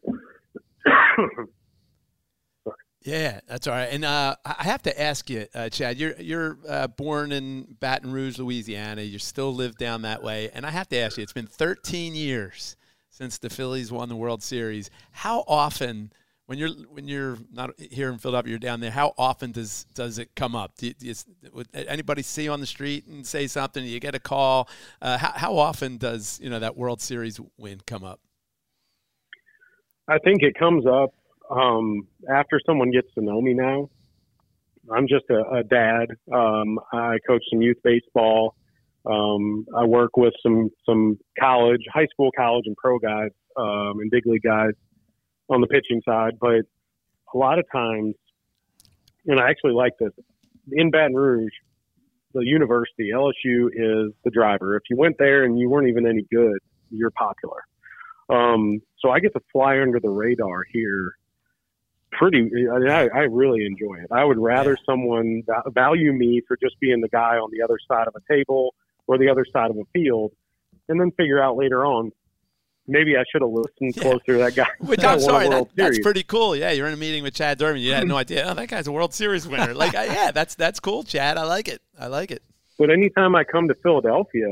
Yeah, that's all right. And uh, I have to ask you, uh, Chad, you're you're uh, born in Baton Rouge, Louisiana. You still live down that way. And I have to ask you, it's been thirteen years since the Phillies won the World Series. How often, when you're when you're not here in Philadelphia, you're down there, how often does does it come up? Do you, do you, would anybody see you on the street and say something? Do you get a call? Uh, how, how often does, you know, that World Series win come up? I think it comes up um, after someone gets to know me now, I'm just a, a dad. Um, I coach some youth baseball. Um, I work with some some college, high school, college, and pro guys um, and big league guys on the pitching side. But a lot of times, and I actually like this, in Baton Rouge, the university, L S U is the driver. If you went there and you weren't even any good, you're popular. Um, so I get to fly under the radar here. Pretty, I, I really enjoy it. I would rather yeah. someone value me for just being the guy on the other side of a table or the other side of a field, and then figure out later on, maybe I should have listened yeah. closer to that guy. Which I'm sorry, that, that's pretty cool. Yeah, you're in a meeting with Chad Durbin. You had no idea. Oh, that guy's a World Series winner. Like, I, yeah, that's that's cool, Chad. I like it. I like it. But anytime I come to Philadelphia,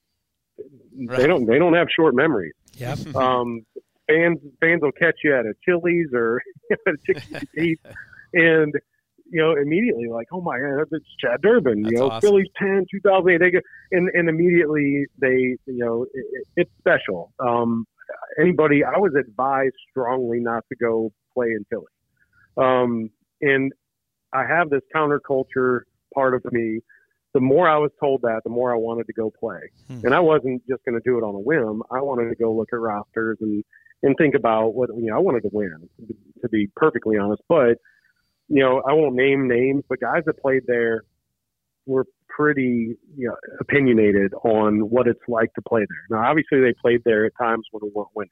right. they don't they don't have short memories. Yeah. Um, fans fans will catch you at a Chili's or a Chicken Eat, and you know immediately like, oh my God, it's Chad Durbin. That's you know, awesome. Phillies ten, two thousand eight. They get and and immediately they you know it, it's special. Um, anybody, I was advised strongly not to go play in Philly, um, and I have this counterculture part of me. The more I was told that, the more I wanted to go play. Hmm. And I wasn't just going to do it on a whim. I wanted to go look at rosters and, and think about what, you know, I wanted to win, to be perfectly honest. But, you know, I won't name names, but guys that played there were pretty, you know, opinionated on what it's like to play there. Now, obviously they played there at times when we weren't winning.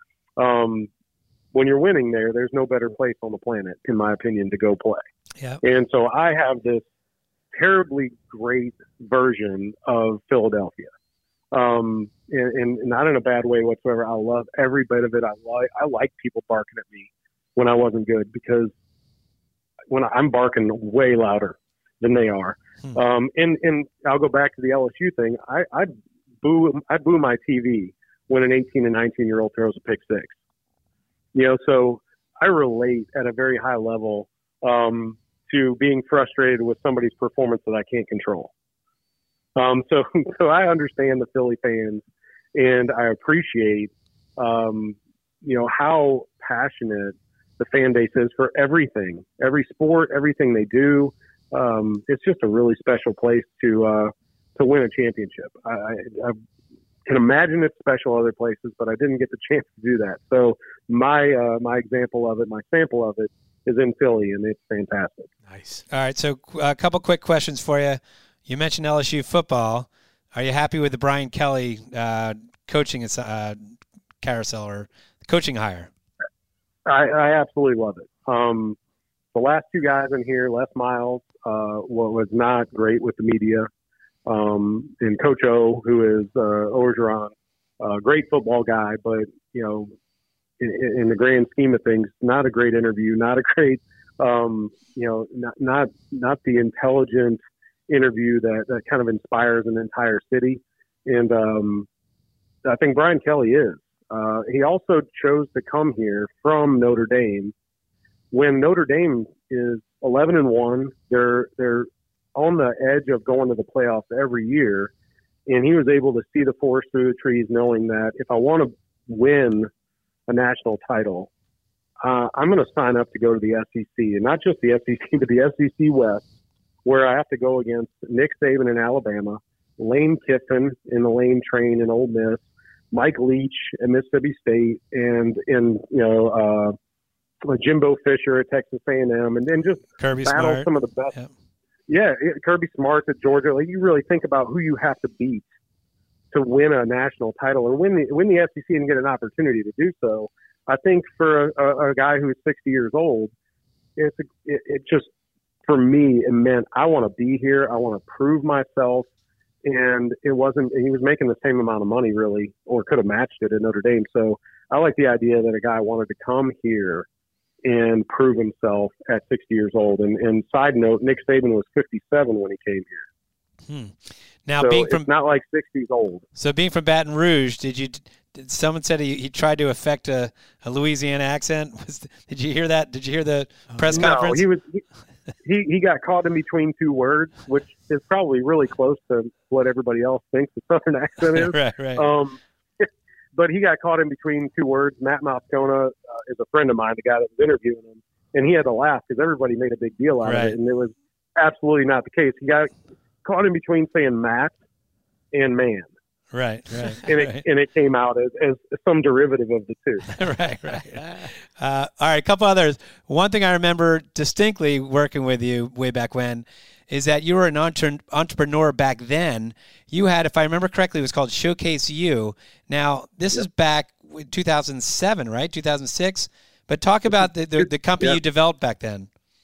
Um, when you're winning there, there's no better place on the planet, in my opinion, to go play. Yeah. And so I have this terribly great version of Philadelphia, um, and, and not in a bad way whatsoever. I love every bit of it. I like I like people barking at me when I wasn't good, because when I, I'm barking way louder than they are. Hmm. Um, and and I'll go back to the L S U thing. I I boo I boo my T V when an eighteen and nineteen year old throws a pick six. You know, so I relate at a very high level. Um, to being frustrated with somebody's performance that I can't control. Um, so, so I understand the Philly fans, and I appreciate, um, you know, how passionate the fan base is for everything, every sport, everything they do. Um, it's just a really special place to, uh, to win a championship. I, I, I can imagine it's special other places, but I didn't get the chance to do that. So my, uh, my example of it, my sample of it, is in Philly, and it's fantastic. Nice. All right, so a couple quick questions for you. You mentioned L S U football. Are you happy with the Brian Kelly uh, coaching uh, carousel or coaching hire? I, I absolutely love it. Um, the last two guys in here, Les Miles, uh, was not great with the media, um, and Coach O, who is uh, Orgeron, uh, great football guy, but you know. In, in the grand scheme of things, not a great interview, not a great, um, you know, not, not, not the intelligent interview that, that kind of inspires an entire city. And um, I think Brian Kelly is. Uh, he also chose to come here from Notre Dame when Notre Dame is eleven and one. They're, they're on the edge of going to the playoffs every year. And he was able to see the forest through the trees, knowing that if I want to win a national title, uh, I'm going to sign up to go to the S E C, and not just the S E C, but the S E C West, where I have to go against Nick Saban in Alabama, Lane Kiffin in the Lane Train in Ole Miss, Mike Leach at Mississippi State, and and you know uh, Jimbo Fisher at Texas A and M, and then just Kirby battle Smart. some of the best. Yep. Yeah, it, Kirby Smart at Georgia. Like, you really think about who you have to beat to win a national title and win the win the S E C and get an opportunity to do so. I think for a, a, a guy who's sixty years old, it's a, it, it just for me it meant I want to be here. I want to prove myself, and it wasn't. He was making the same amount of money really, or could have matched it at Notre Dame. So I like the idea that a guy wanted to come here and prove himself at sixty years old. And, and side note, Nick Saban was fifty-seven when he came here. Hmm. Now, so being from it's not like sixties old. So being from Baton Rouge, did you? Did someone said he, he tried to affect a, a Louisiana accent? Was, did you hear that? Did you hear the press no, conference? he was he, he got caught in between two words, which is probably really close to what everybody else thinks the Southern accent is. right, right. Um, but he got caught in between two words. Matt Moscona uh, is a friend of mine, the guy that was interviewing him, and he had to laugh because everybody made a big deal out Right. of it, and it was absolutely not the case. He got caught in between saying Matt and man. Right, right, And it, right. and it came out as, as some derivative of the two. right, right. Uh, all right, a couple others. One thing I remember distinctly working with you way back when is that you were an entre- entrepreneur back then. You had, if I remember correctly, it was called Showcase U. Now, this is back in two thousand seven, right? two thousand six? But talk about the, the, the company Yeah. you developed back then.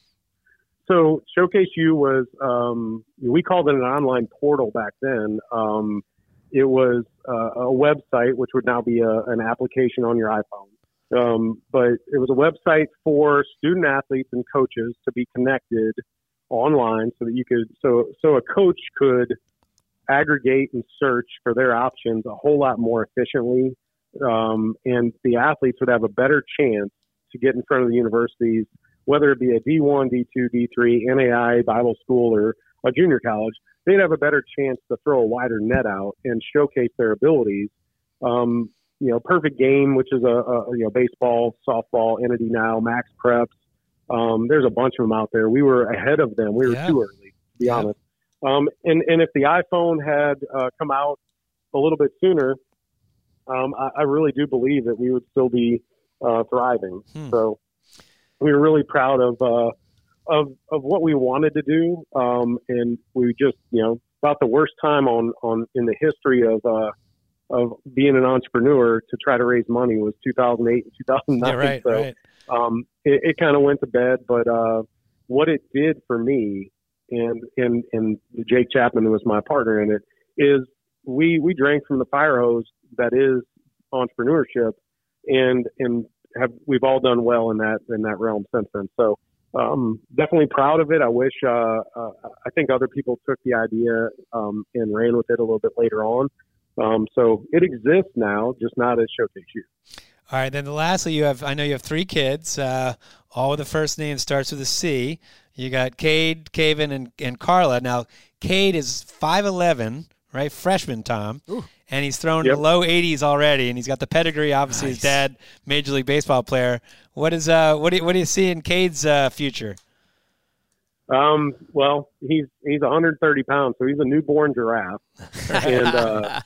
So Showcase U was, um, we called it an online portal back then. Um, it was uh, a website, which would now be a, an application on your iPhone. Um, but it was a website for student athletes and coaches to be connected online so that you could, so, so a coach could aggregate and search for their options a whole lot more efficiently. Um, and the athletes would have a better chance to get in front of the universities, whether it be a D one, D two, D three, N A I, Bible school, or a junior college. They'd have a better chance to throw a wider net out and showcase their abilities. Um, you know, Perfect Game, which is a, a you know baseball, softball entity now, Max Preps. Um, there's a bunch of them out there. We were ahead of them. We were Yeah. too early, to be Yeah. honest. Um, and, and if the iPhone had uh, come out a little bit sooner, um, I, I really do believe that we would still be uh, thriving. Hmm. So we were really proud of uh, of of what we wanted to do, um, and we just you know about the worst time on on in the history of uh, of being an entrepreneur to try to raise money was two thousand eight and two thousand nine. Yeah, right, so right. um, it, it kind of went to bed, but uh, what it did for me and and and Jake Chapman, who was my partner in it, is we we drank from the fire hose that is entrepreneurship, and and have we've all done well in that in that realm since then. So um, definitely proud of it. I wish uh, uh, I think other people took the idea um, and ran with it a little bit later on. Um, so it exists now, just not as Showcase U. All right, then lastly, you have, I know you have three kids, uh, all with the first name starts with a C. You got Cade, Caven, and, and Carla. Now, Cade is five eleven, right, freshman, Tom, Ooh. and he's thrown Yep. the low eighties already, and he's got the pedigree, obviously, his Nice. dad, Major League Baseball player. What is uh, what do you, what do you see in Cade's uh, future? Um, well, he's he's one hundred thirty pounds, so he's a newborn giraffe, and uh,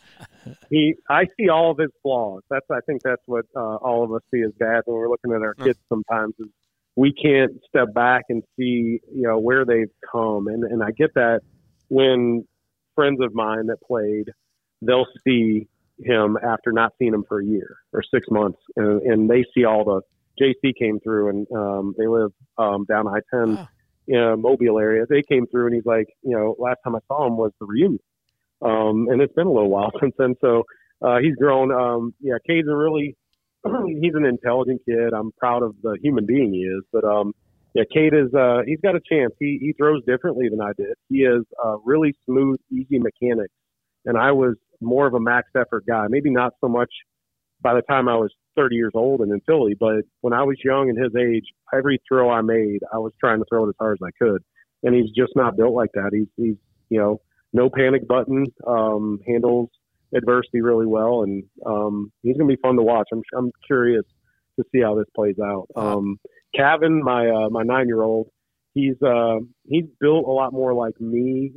he I see all of his flaws. That's I think that's what uh, all of us see as dads when we're looking at our kids. Sometimes is we can't step back and see you know where they've come, and and I get that when friends of mine that played, they'll see him after not seeing him for a year or six months, and, and they see all the J C came through, and um, they live um, down I ten. Wow. Uh, Mobile area. They came through, and he's like, you know, last time I saw him was the reunion, um, and it's been a little while since then. So uh, he's grown. Um, yeah, Cade's a really, he's an intelligent kid. I'm proud of the human being he is. But um, yeah, Cade is. Uh, he's got a chance. He he throws differently than I did. He is uh, really smooth, easy mechanics, and I was more of a max effort guy. Maybe not so much by the time I was thirty years old and in Philly, but when I was young and his age, every throw I made, I was trying to throw it as hard as I could. And he's just not built like that. He's, he's you know, no panic button, um, handles adversity really well. And um, he's going to be fun to watch. I'm, I'm curious to see how this plays out. Um, Cavan, my, uh, my nine-year-old, he's, uh, he's built a lot more like me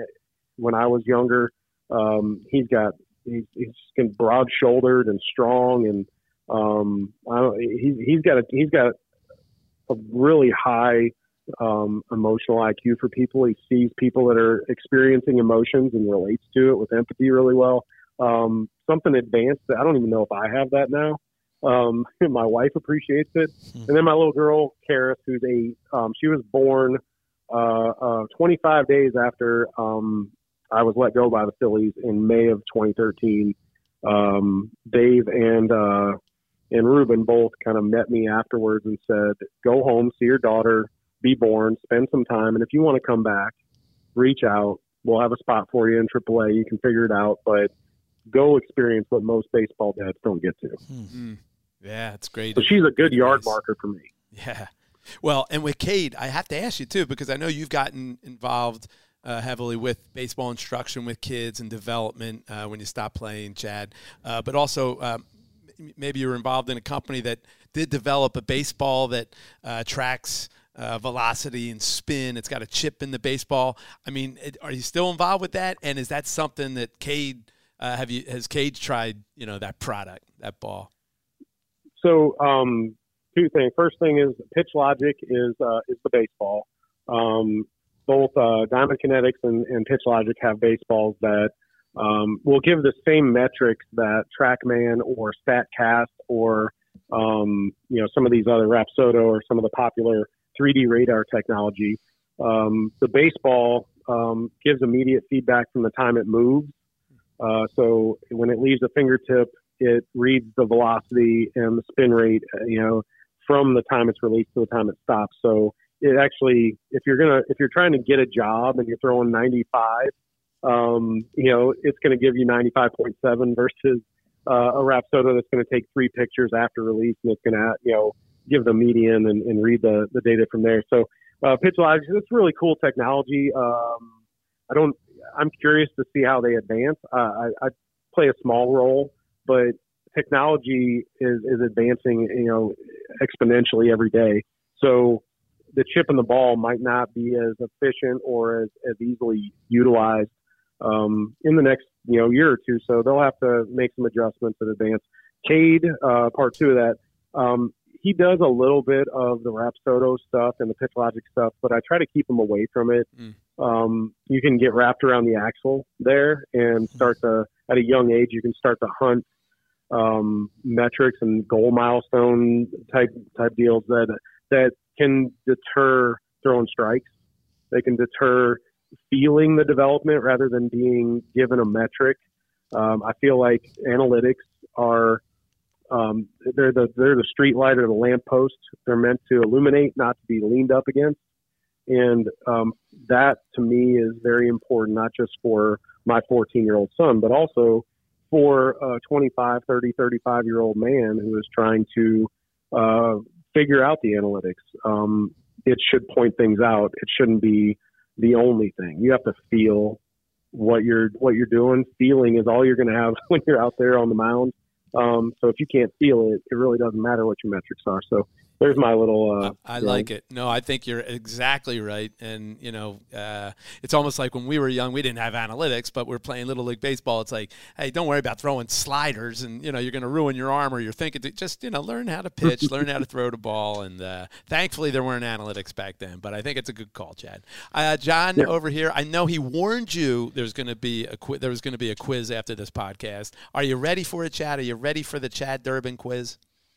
when I was younger. Um, he's got, he's, he's broad-shouldered and strong, and um, I don't, he's he's got a he's got a really high um, emotional I Q for people. He sees people that are experiencing emotions and relates to it with empathy really well. Um, something advanced that I don't even know if I have that now. Um, my wife appreciates it, and then my little girl Karis, who's eight. Um, she was born uh, uh, twenty-five days after um, I was let go by the Phillies in May of twenty thirteen. Um, Dave and uh, and Ruben both kind of met me afterwards and said, go home, see your daughter, be born, spend some time. And if you want to come back, reach out. We'll have a spot for you in triple A. You can figure it out, but go experience what most baseball dads don't get to. Mm. Yeah, it's great. So she's a good yard Nice. marker for me. Yeah. Well, and with Cade, I have to ask you, too, because I know you've gotten involved uh, heavily with baseball instruction with kids and development uh, when you stop playing, Chad. Uh, but also, um, maybe you were involved in a company that did develop a baseball that uh, tracks uh, velocity and spin. It's got a chip in the baseball. I mean, it, are you still involved with that? And is that something that Cade uh, have you has Cade tried? You know, that product, that ball. So um, two things. First thing is Pitch Logic is uh, is the baseball. Um, both uh, Diamond Kinetics and, and Pitch Logic have baseballs that um, will give the same metrics that TrackMan or StatCast or um, you know some of these other Rapsodo or some of the popular three D radar technology. Um, the baseball um, gives immediate feedback from the time it moves. Uh, so when it leaves the fingertip, it reads the velocity and the spin rate, you know, from the time it's released to the time it stops. So it actually, if you're gonna, if you're trying to get a job and you're throwing ninety-five, um, you know, it's going to give you ninety-five point seven versus uh, a Rapsodo that's going to take three pictures after release and it's going to, you know, give the median and, and read the, the data from there. So uh, Pitch Logic, it's really cool technology. Um, I don't, I'm curious to see how they advance. Uh, I, I play a small role, but technology is, is advancing, you know, exponentially every day. So the chip in the ball might not be as efficient or as, as easily utilized um, in the next, you know, year or two. So they'll have to make some adjustments and advance. Cade, uh, part two of that, um, he does a little bit of the Rapsodo stuff and the Pitch Logic stuff, but I try to keep him away from it. Mm. Um, you can get wrapped around the axle there and start to, at a young age, you can start to hunt um, metrics and goal milestone type type deals that that can deter throwing strikes. They can deter feeling the development rather than being given a metric. Um, I feel like analytics are um, they're the they're the street light or the lamp post. They're meant to illuminate, not to be leaned up against. And um, that to me is very important, not just for my fourteen-year-old son, but also for a twenty-five, thirty, thirty-five-year-old man who is trying to uh, figure out the analytics. Um, it should point things out. It shouldn't be the only thing. You have to feel what you're what you're doing. Feeling is all you're going to have when you're out there on the mound. Um, so if you can't feel it, it really doesn't matter what your metrics are. So there's my little. Uh, I like it. No, I think you're exactly right. And, you know, uh, it's almost like when we were young, we didn't have analytics, but we're playing Little League Baseball. It's like, hey, don't worry about throwing sliders and, you know, you're going to ruin your arm or you're thinking to just, you know, learn how to pitch, learn how to throw the ball. And uh, thankfully there weren't analytics back then, but I think it's a good call, Chad. Uh, John yeah. over here, I know he warned you there's going to be a qui- there was going to be a quiz after this podcast. Are you ready for it, Chad? Are you ready for the Chad Durbin quiz?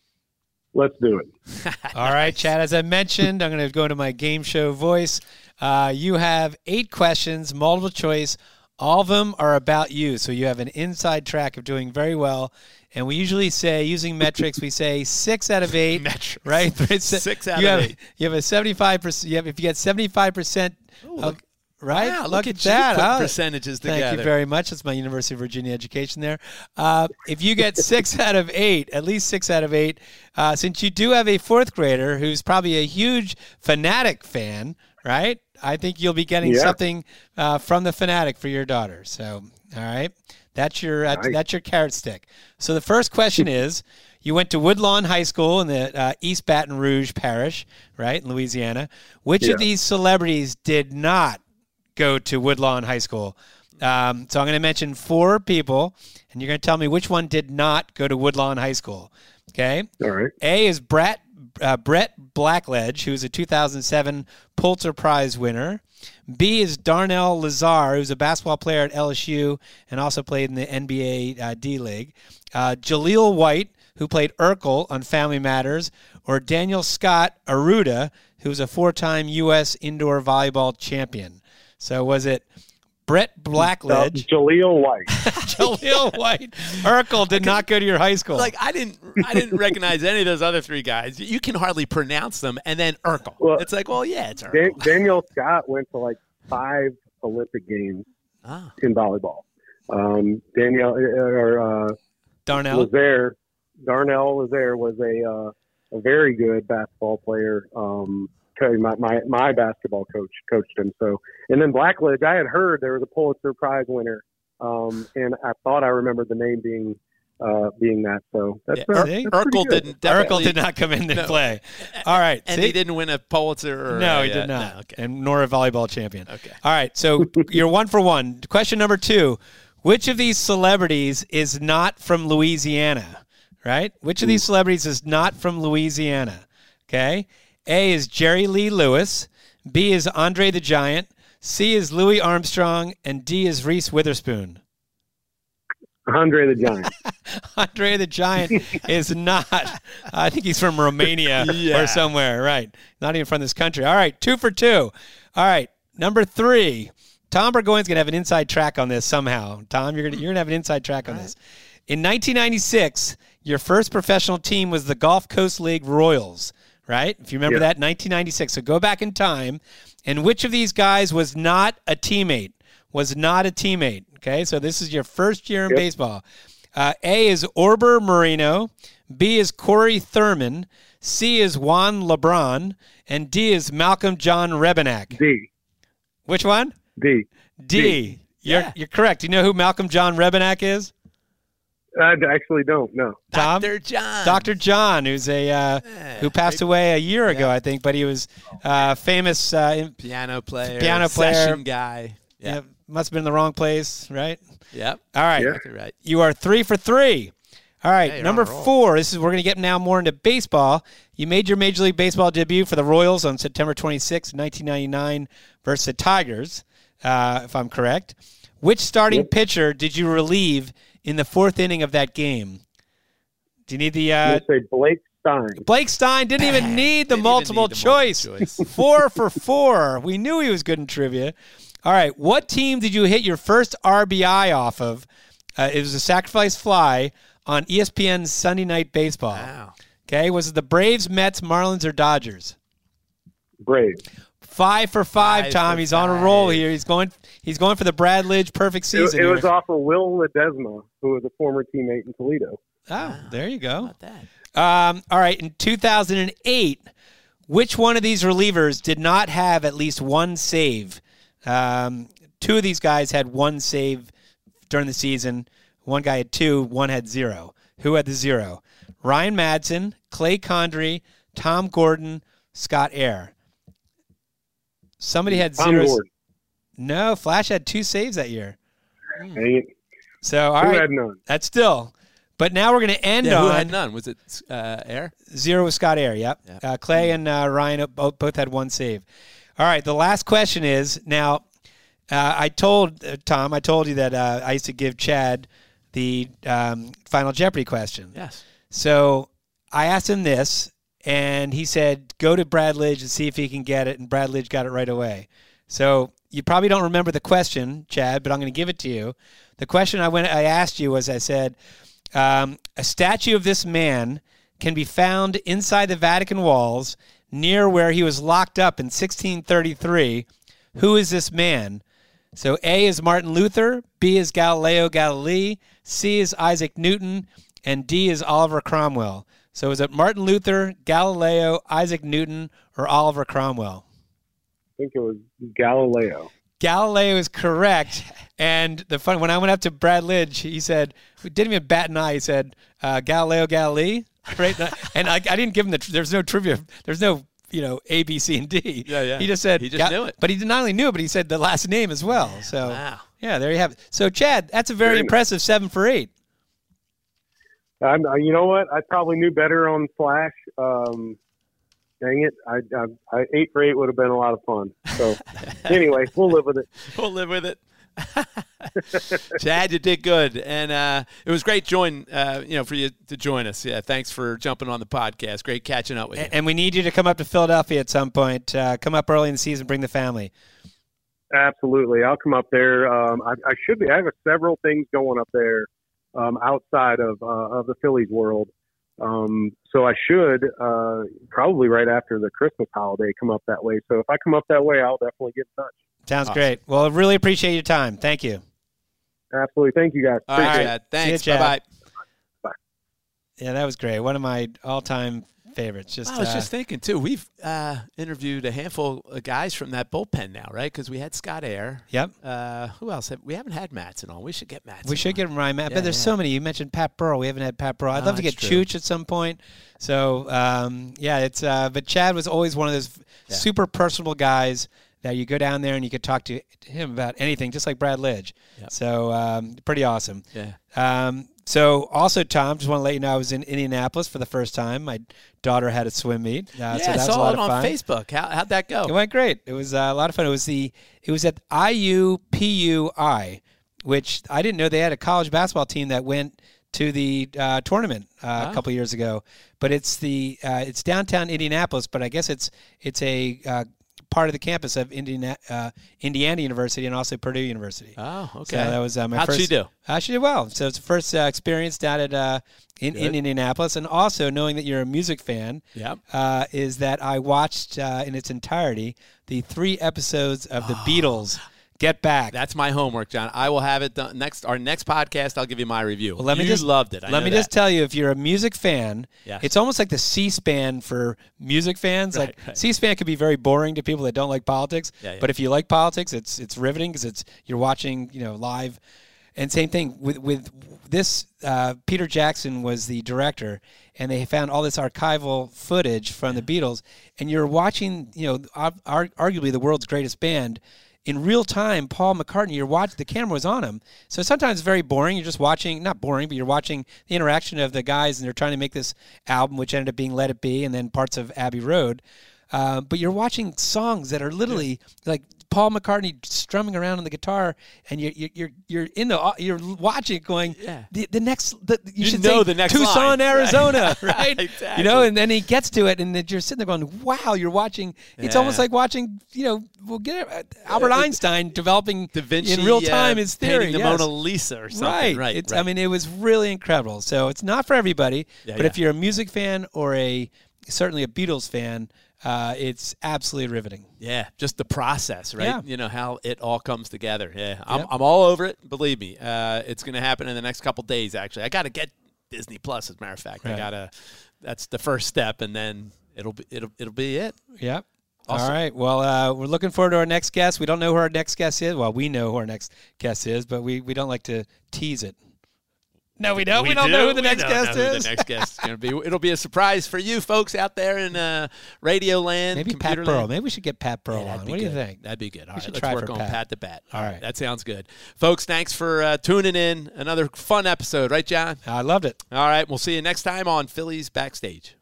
Let's do it. All right, Chad, as I mentioned, I'm going to go into my game show voice. Uh, you have eight questions, multiple choice. All of them are about you, so you have an inside track of doing very well. And we usually say, using metrics, we say six out of eight. Metrics. Right? Six out you of have, eight. You have a seventy-five percent. You have, if you get seventy-five percent Ooh, of, right? Wow, look, look at at that. You put huh? percentages together. Thank you very much. That's my University of Virginia education there. Uh, if you get six out of eight, at least six out of eight, uh, since you do have a fourth grader who's probably a huge Fanatic fan, right? I think you'll be getting yeah. something uh, from the Fanatic for your daughter. So, all right, that's your uh, nice. that's your carrot stick. So the first question is, you went to Woodlawn High School in the uh, East Baton Rouge Parish, right, in Louisiana. Which yeah. of these celebrities did not go to Woodlawn High School? Um, so I'm going to mention four people, and you're going to tell me which one did not go to Woodlawn High School. Okay? All right. A is Brett, uh, Brett Blackledge, who's a two thousand seven Pulitzer Prize winner. B is Darnell Lazar, who's a basketball player at L S U and also played in the N B A uh, D-League. Uh, Jaleel White, who played Urkel on Family Matters, or Daniel Scott Aruda, who's a four-time U S indoor volleyball champion. So was it Brett Blackledge? Uh, Jaleel White. Jaleel White. Urkel did not go to your high school. Like I didn't, I didn't recognize any of those other three guys. You can hardly pronounce them, and then Urkel. Well, it's like, well, yeah, it's Urkel. Dan- Daniel Scott went to like five Olympic games ah. in volleyball. Um, Danielle or uh, Darnell was there. Darnell was there. Was a uh, a very good basketball player. Um, My, my my basketball coach coached him. So, and then Blackledge, I had heard there was a Pulitzer Prize winner, um, and I thought I remembered the name being uh, being that. So that's, Yeah. uh, Ur- that's pretty Urkel good. didn't Urkel definitely- did not come in to No. play. All right. And see? he didn't win a Pulitzer? Or No, a, he did uh, not. No, okay. And nor a volleyball champion. Okay. All right. So you're one for one. Question number two. Which of these celebrities is not from Louisiana? Right? Which of these celebrities is not from Louisiana? Okay. A is Jerry Lee Lewis. B is Andre the Giant. C is Louis Armstrong. And D is Reese Witherspoon. Andre the Giant. Andre the Giant is not. I think he's from Romania Yeah. or somewhere. Right. Not even from this country. All right. Two for two. All right. Number three. Tom Burgoyne's going to have an inside track on this somehow. Tom, you're going to, you're going to have an inside track on this. In nineteen ninety-six, your first professional team was the Gulf Coast League Royals, right? If you remember Yeah. that, nineteen ninety-six. So go back in time. And which of these guys was not a teammate? Was not a teammate. Okay, so this is your first year in Yep. baseball. Uh, A is Orber Marino. B is Corey Thurman. C is Juan LeBron. And D is Malcolm John Rebenak. D. Which one? D. D. D. You're, Yeah. you're correct. You know who Malcolm John Rebenak is? I actually don't know. Tom? Doctor John. Doctor John, who's a uh, Yeah. who passed away a year ago, Yeah. I think, but he was uh, famous. Uh, in- Piano player. Piano player. Session guy. yeah, Yeah. must have been in the wrong place, right? Yep. All right. Yeah. Exactly right. You are three for three. All right, Hey, you're number on a roll. four. This is we're going to get now more into baseball. You made your Major League Baseball debut for the Royals on September twenty-sixth, nineteen ninety-nine, versus the Tigers, uh, if I'm correct. Which starting Yep. pitcher did you relieve in the fourth inning of that game? Do you need the I'm uh, going to say Blake Stein. Blake Stein didn't even need the Didn't even multiple need the multiple choice. choice. Four for four. We knew he was good in trivia. All right. What team did you hit your first R B I off of? Uh, it was a sacrifice fly on E S P N's Sunday Night Baseball. Wow. Okay. Was it the Braves, Mets, Marlins, or Dodgers? Brave. Five for five, Five Tom. for He's on a roll five. here. He's going. He's going for the Brad Lidge perfect It, season. it here. was off of Will Ledesma, who was a former teammate in Toledo. Oh, there you How go. about that? Um, all right, in two thousand eight, which one of these relievers did not have at least one save? Um, two of these guys had one save during the season. One guy had two, one had zero. Who had the zero? Ryan Madsen, Clay Condrey, Tom Gordon, Scott Air. Somebody had Tom zero. Gordon. No, Flash had two saves that year. Dang it. So, all Who right, had none? that's still. But now we're going to end Yeah, who on had none? Was it uh, Air? Zero with Scott Air, yep. Yep. Uh, Clay and uh, Ryan both, both had one save. All right, the last question is, now, uh, I told, uh, Tom, I told you that uh, I used to give Chad the um, Final Jeopardy question. Yes. So I asked him this, and he said, go to Brad Lidge and see if he can get it, and Brad Lidge got it right away. So you probably don't remember the question, Chad, but I'm going to give it to you. The question I went, I asked you was, I said, um, a statue of this man can be found inside the Vatican walls near where he was locked up in sixteen thirty-three. Who is this man? So A is Martin Luther, B is Galileo Galilei, C is Isaac Newton, and D is Oliver Cromwell. So is it Martin Luther, Galileo, Isaac Newton, or Oliver Cromwell? I think it was Galileo. Galileo is correct. And the fun, when I went up to Brad Lidge, he said, we didn't even bat an eye. He said, uh, Galileo Galilei, right? And I, I didn't give him the, there's no trivia. There's no, you know, A, B, C, and D. Yeah, yeah. He just said, He just knew it. But he not only knew it, but he said the last name as well. So, Wow. yeah, there you have it. So, Chad, that's a very Very nice. impressive seven for eight. I'm, uh, you know what? I probably knew better on Flash. Um, dang it. I, I, I, eight for eight would have been a lot of fun. So, anyway, we'll live with it. We'll live with it. Chad, you did good, and uh, it was great join. Uh, you know, for you to join us. Yeah, thanks for jumping on the podcast. Great catching up with you. And, and we need you to come up to Philadelphia at some point. Uh, come up early in the season, bring the family. Absolutely. I'll come up there. Um, I, I should be. I have several things going up there um, outside of uh, of the Phillies world. Um, so I should uh, probably right after the Christmas holiday come up that way. So if I come up that way, I'll definitely get in touch. Sounds Awesome. great. Well, I really appreciate your time. Thank you. Absolutely. Thank you, guys. All right, Appreciate it. Chad. Thanks. See ya, Bye Chad. bye. Yeah, that was great. One of my all-time favorites. Just I was uh, just thinking too. We've uh, interviewed a handful of guys from that bullpen now, right? Because we had Scott Air. Yep. Uh, who else? Have, we haven't had Mattson on. We should get Mattson. We should on. get Ryan Matt, Yeah, but there's yeah. so many. You mentioned Pat Burrell. We haven't had Pat Burrell. I'd Oh, love to get that's true. Chooch at some point. So um, yeah, it's. Uh, but Chad was always one of those Yeah. super personable guys that you go down there and you could talk to him about anything, just like Brad Lidge. Yep. So um, pretty awesome. Yeah. Um, so also, Tom, just want to let you know I was in Indianapolis for the first time. My daughter had a swim meet. Uh, Yeah, so I that was a saw lot it of on fun. Facebook. How, how'd that go? It went great. It was uh, a lot of fun. It was the it was at I U P U I, which I didn't know they had a college basketball team that went to the uh, tournament uh, Oh. a couple years ago. But it's the uh, it's downtown Indianapolis, but I guess it's it's a uh, part of the campus of Indiana uh, Indiana University and also Purdue University. Oh, okay. So that was uh, my How'd first. she do? Uh, she did well. So it's the first uh, experience down at uh, in, in Good. Indianapolis, and also knowing that you're a music fan. Yep. Uh, is that I watched uh, in its entirety the three episodes of the Beatles Get Back. That's my homework, John. I will have it done next. Our next podcast, I'll give you my review. Well, let me you just loved it. I let know me that. just tell you, if you're a music fan, Yes. it's almost like the C-SPAN for music fans. Right, like right. C-SPAN could be very boring to people that don't like politics, Yeah, yeah. but if you like politics, it's it's riveting because it's you're watching, you know, live. And same thing with with this. Uh, Peter Jackson was the director, and they found all this archival footage from the Beatles, and you're watching, you know, ar- ar- arguably the world's greatest band. In real time, Paul McCartney, you're watching, the camera was on him. So sometimes it's very boring. You're just watching, not boring, but you're watching the interaction of the guys, and they're trying to make this album, which ended up being Let It Be, and then parts of Abbey Road. Uh, but you're watching songs that are literally like Paul McCartney strumming around on the guitar, and you're you're you're, you're in the you're watching it, going Yeah. the the next the, you, You should know say the next Tucson, line. Arizona, right? Exactly. You know, and then he gets to it, and then you're sitting there going, "Wow!" You're watching. It's Yeah. almost like watching, you know, we'll get it, Albert Einstein developing Da Vinci in real time uh, his theory. painting the yes. Mona Lisa or something. Right. Right. It's, right. I mean, it was really incredible. So it's not for everybody, Yeah, but yeah. if you're a music fan or a certainly a Beatles fan, uh, it's absolutely riveting. Yeah, just the process, right? Yeah. You know, how it all comes together. Yeah, I'm, Yep. I'm all over it. Believe me. Uh, it's going to happen in the next couple days, actually. I got to get Disney Plus, as a matter of fact. I Right. got to, that's the first step, and then it'll be, it'll, it'll be it. Yep. Awesome. All right. Well, uh, we're looking forward to our next guest. We don't know who our next guest is. Well, we know who our next guest is, but we, we don't like to tease it. No, we don't. We, don't know who the We next don't guest know who is. the next guest is going to be. It'll be a surprise for you folks out there in uh, Radio Land, Maybe Pat Computer Burrow. Land. Maybe we should get Pat Burrow Yeah, that'd on. be What do you good. think? That'd be good. All right, should let's try work for on Pat. Pat the Bat. All right. That sounds good. Folks, thanks for uh, tuning in. Another fun episode, right, John? I loved it. All right, we'll see you next time on Phillies Backstage.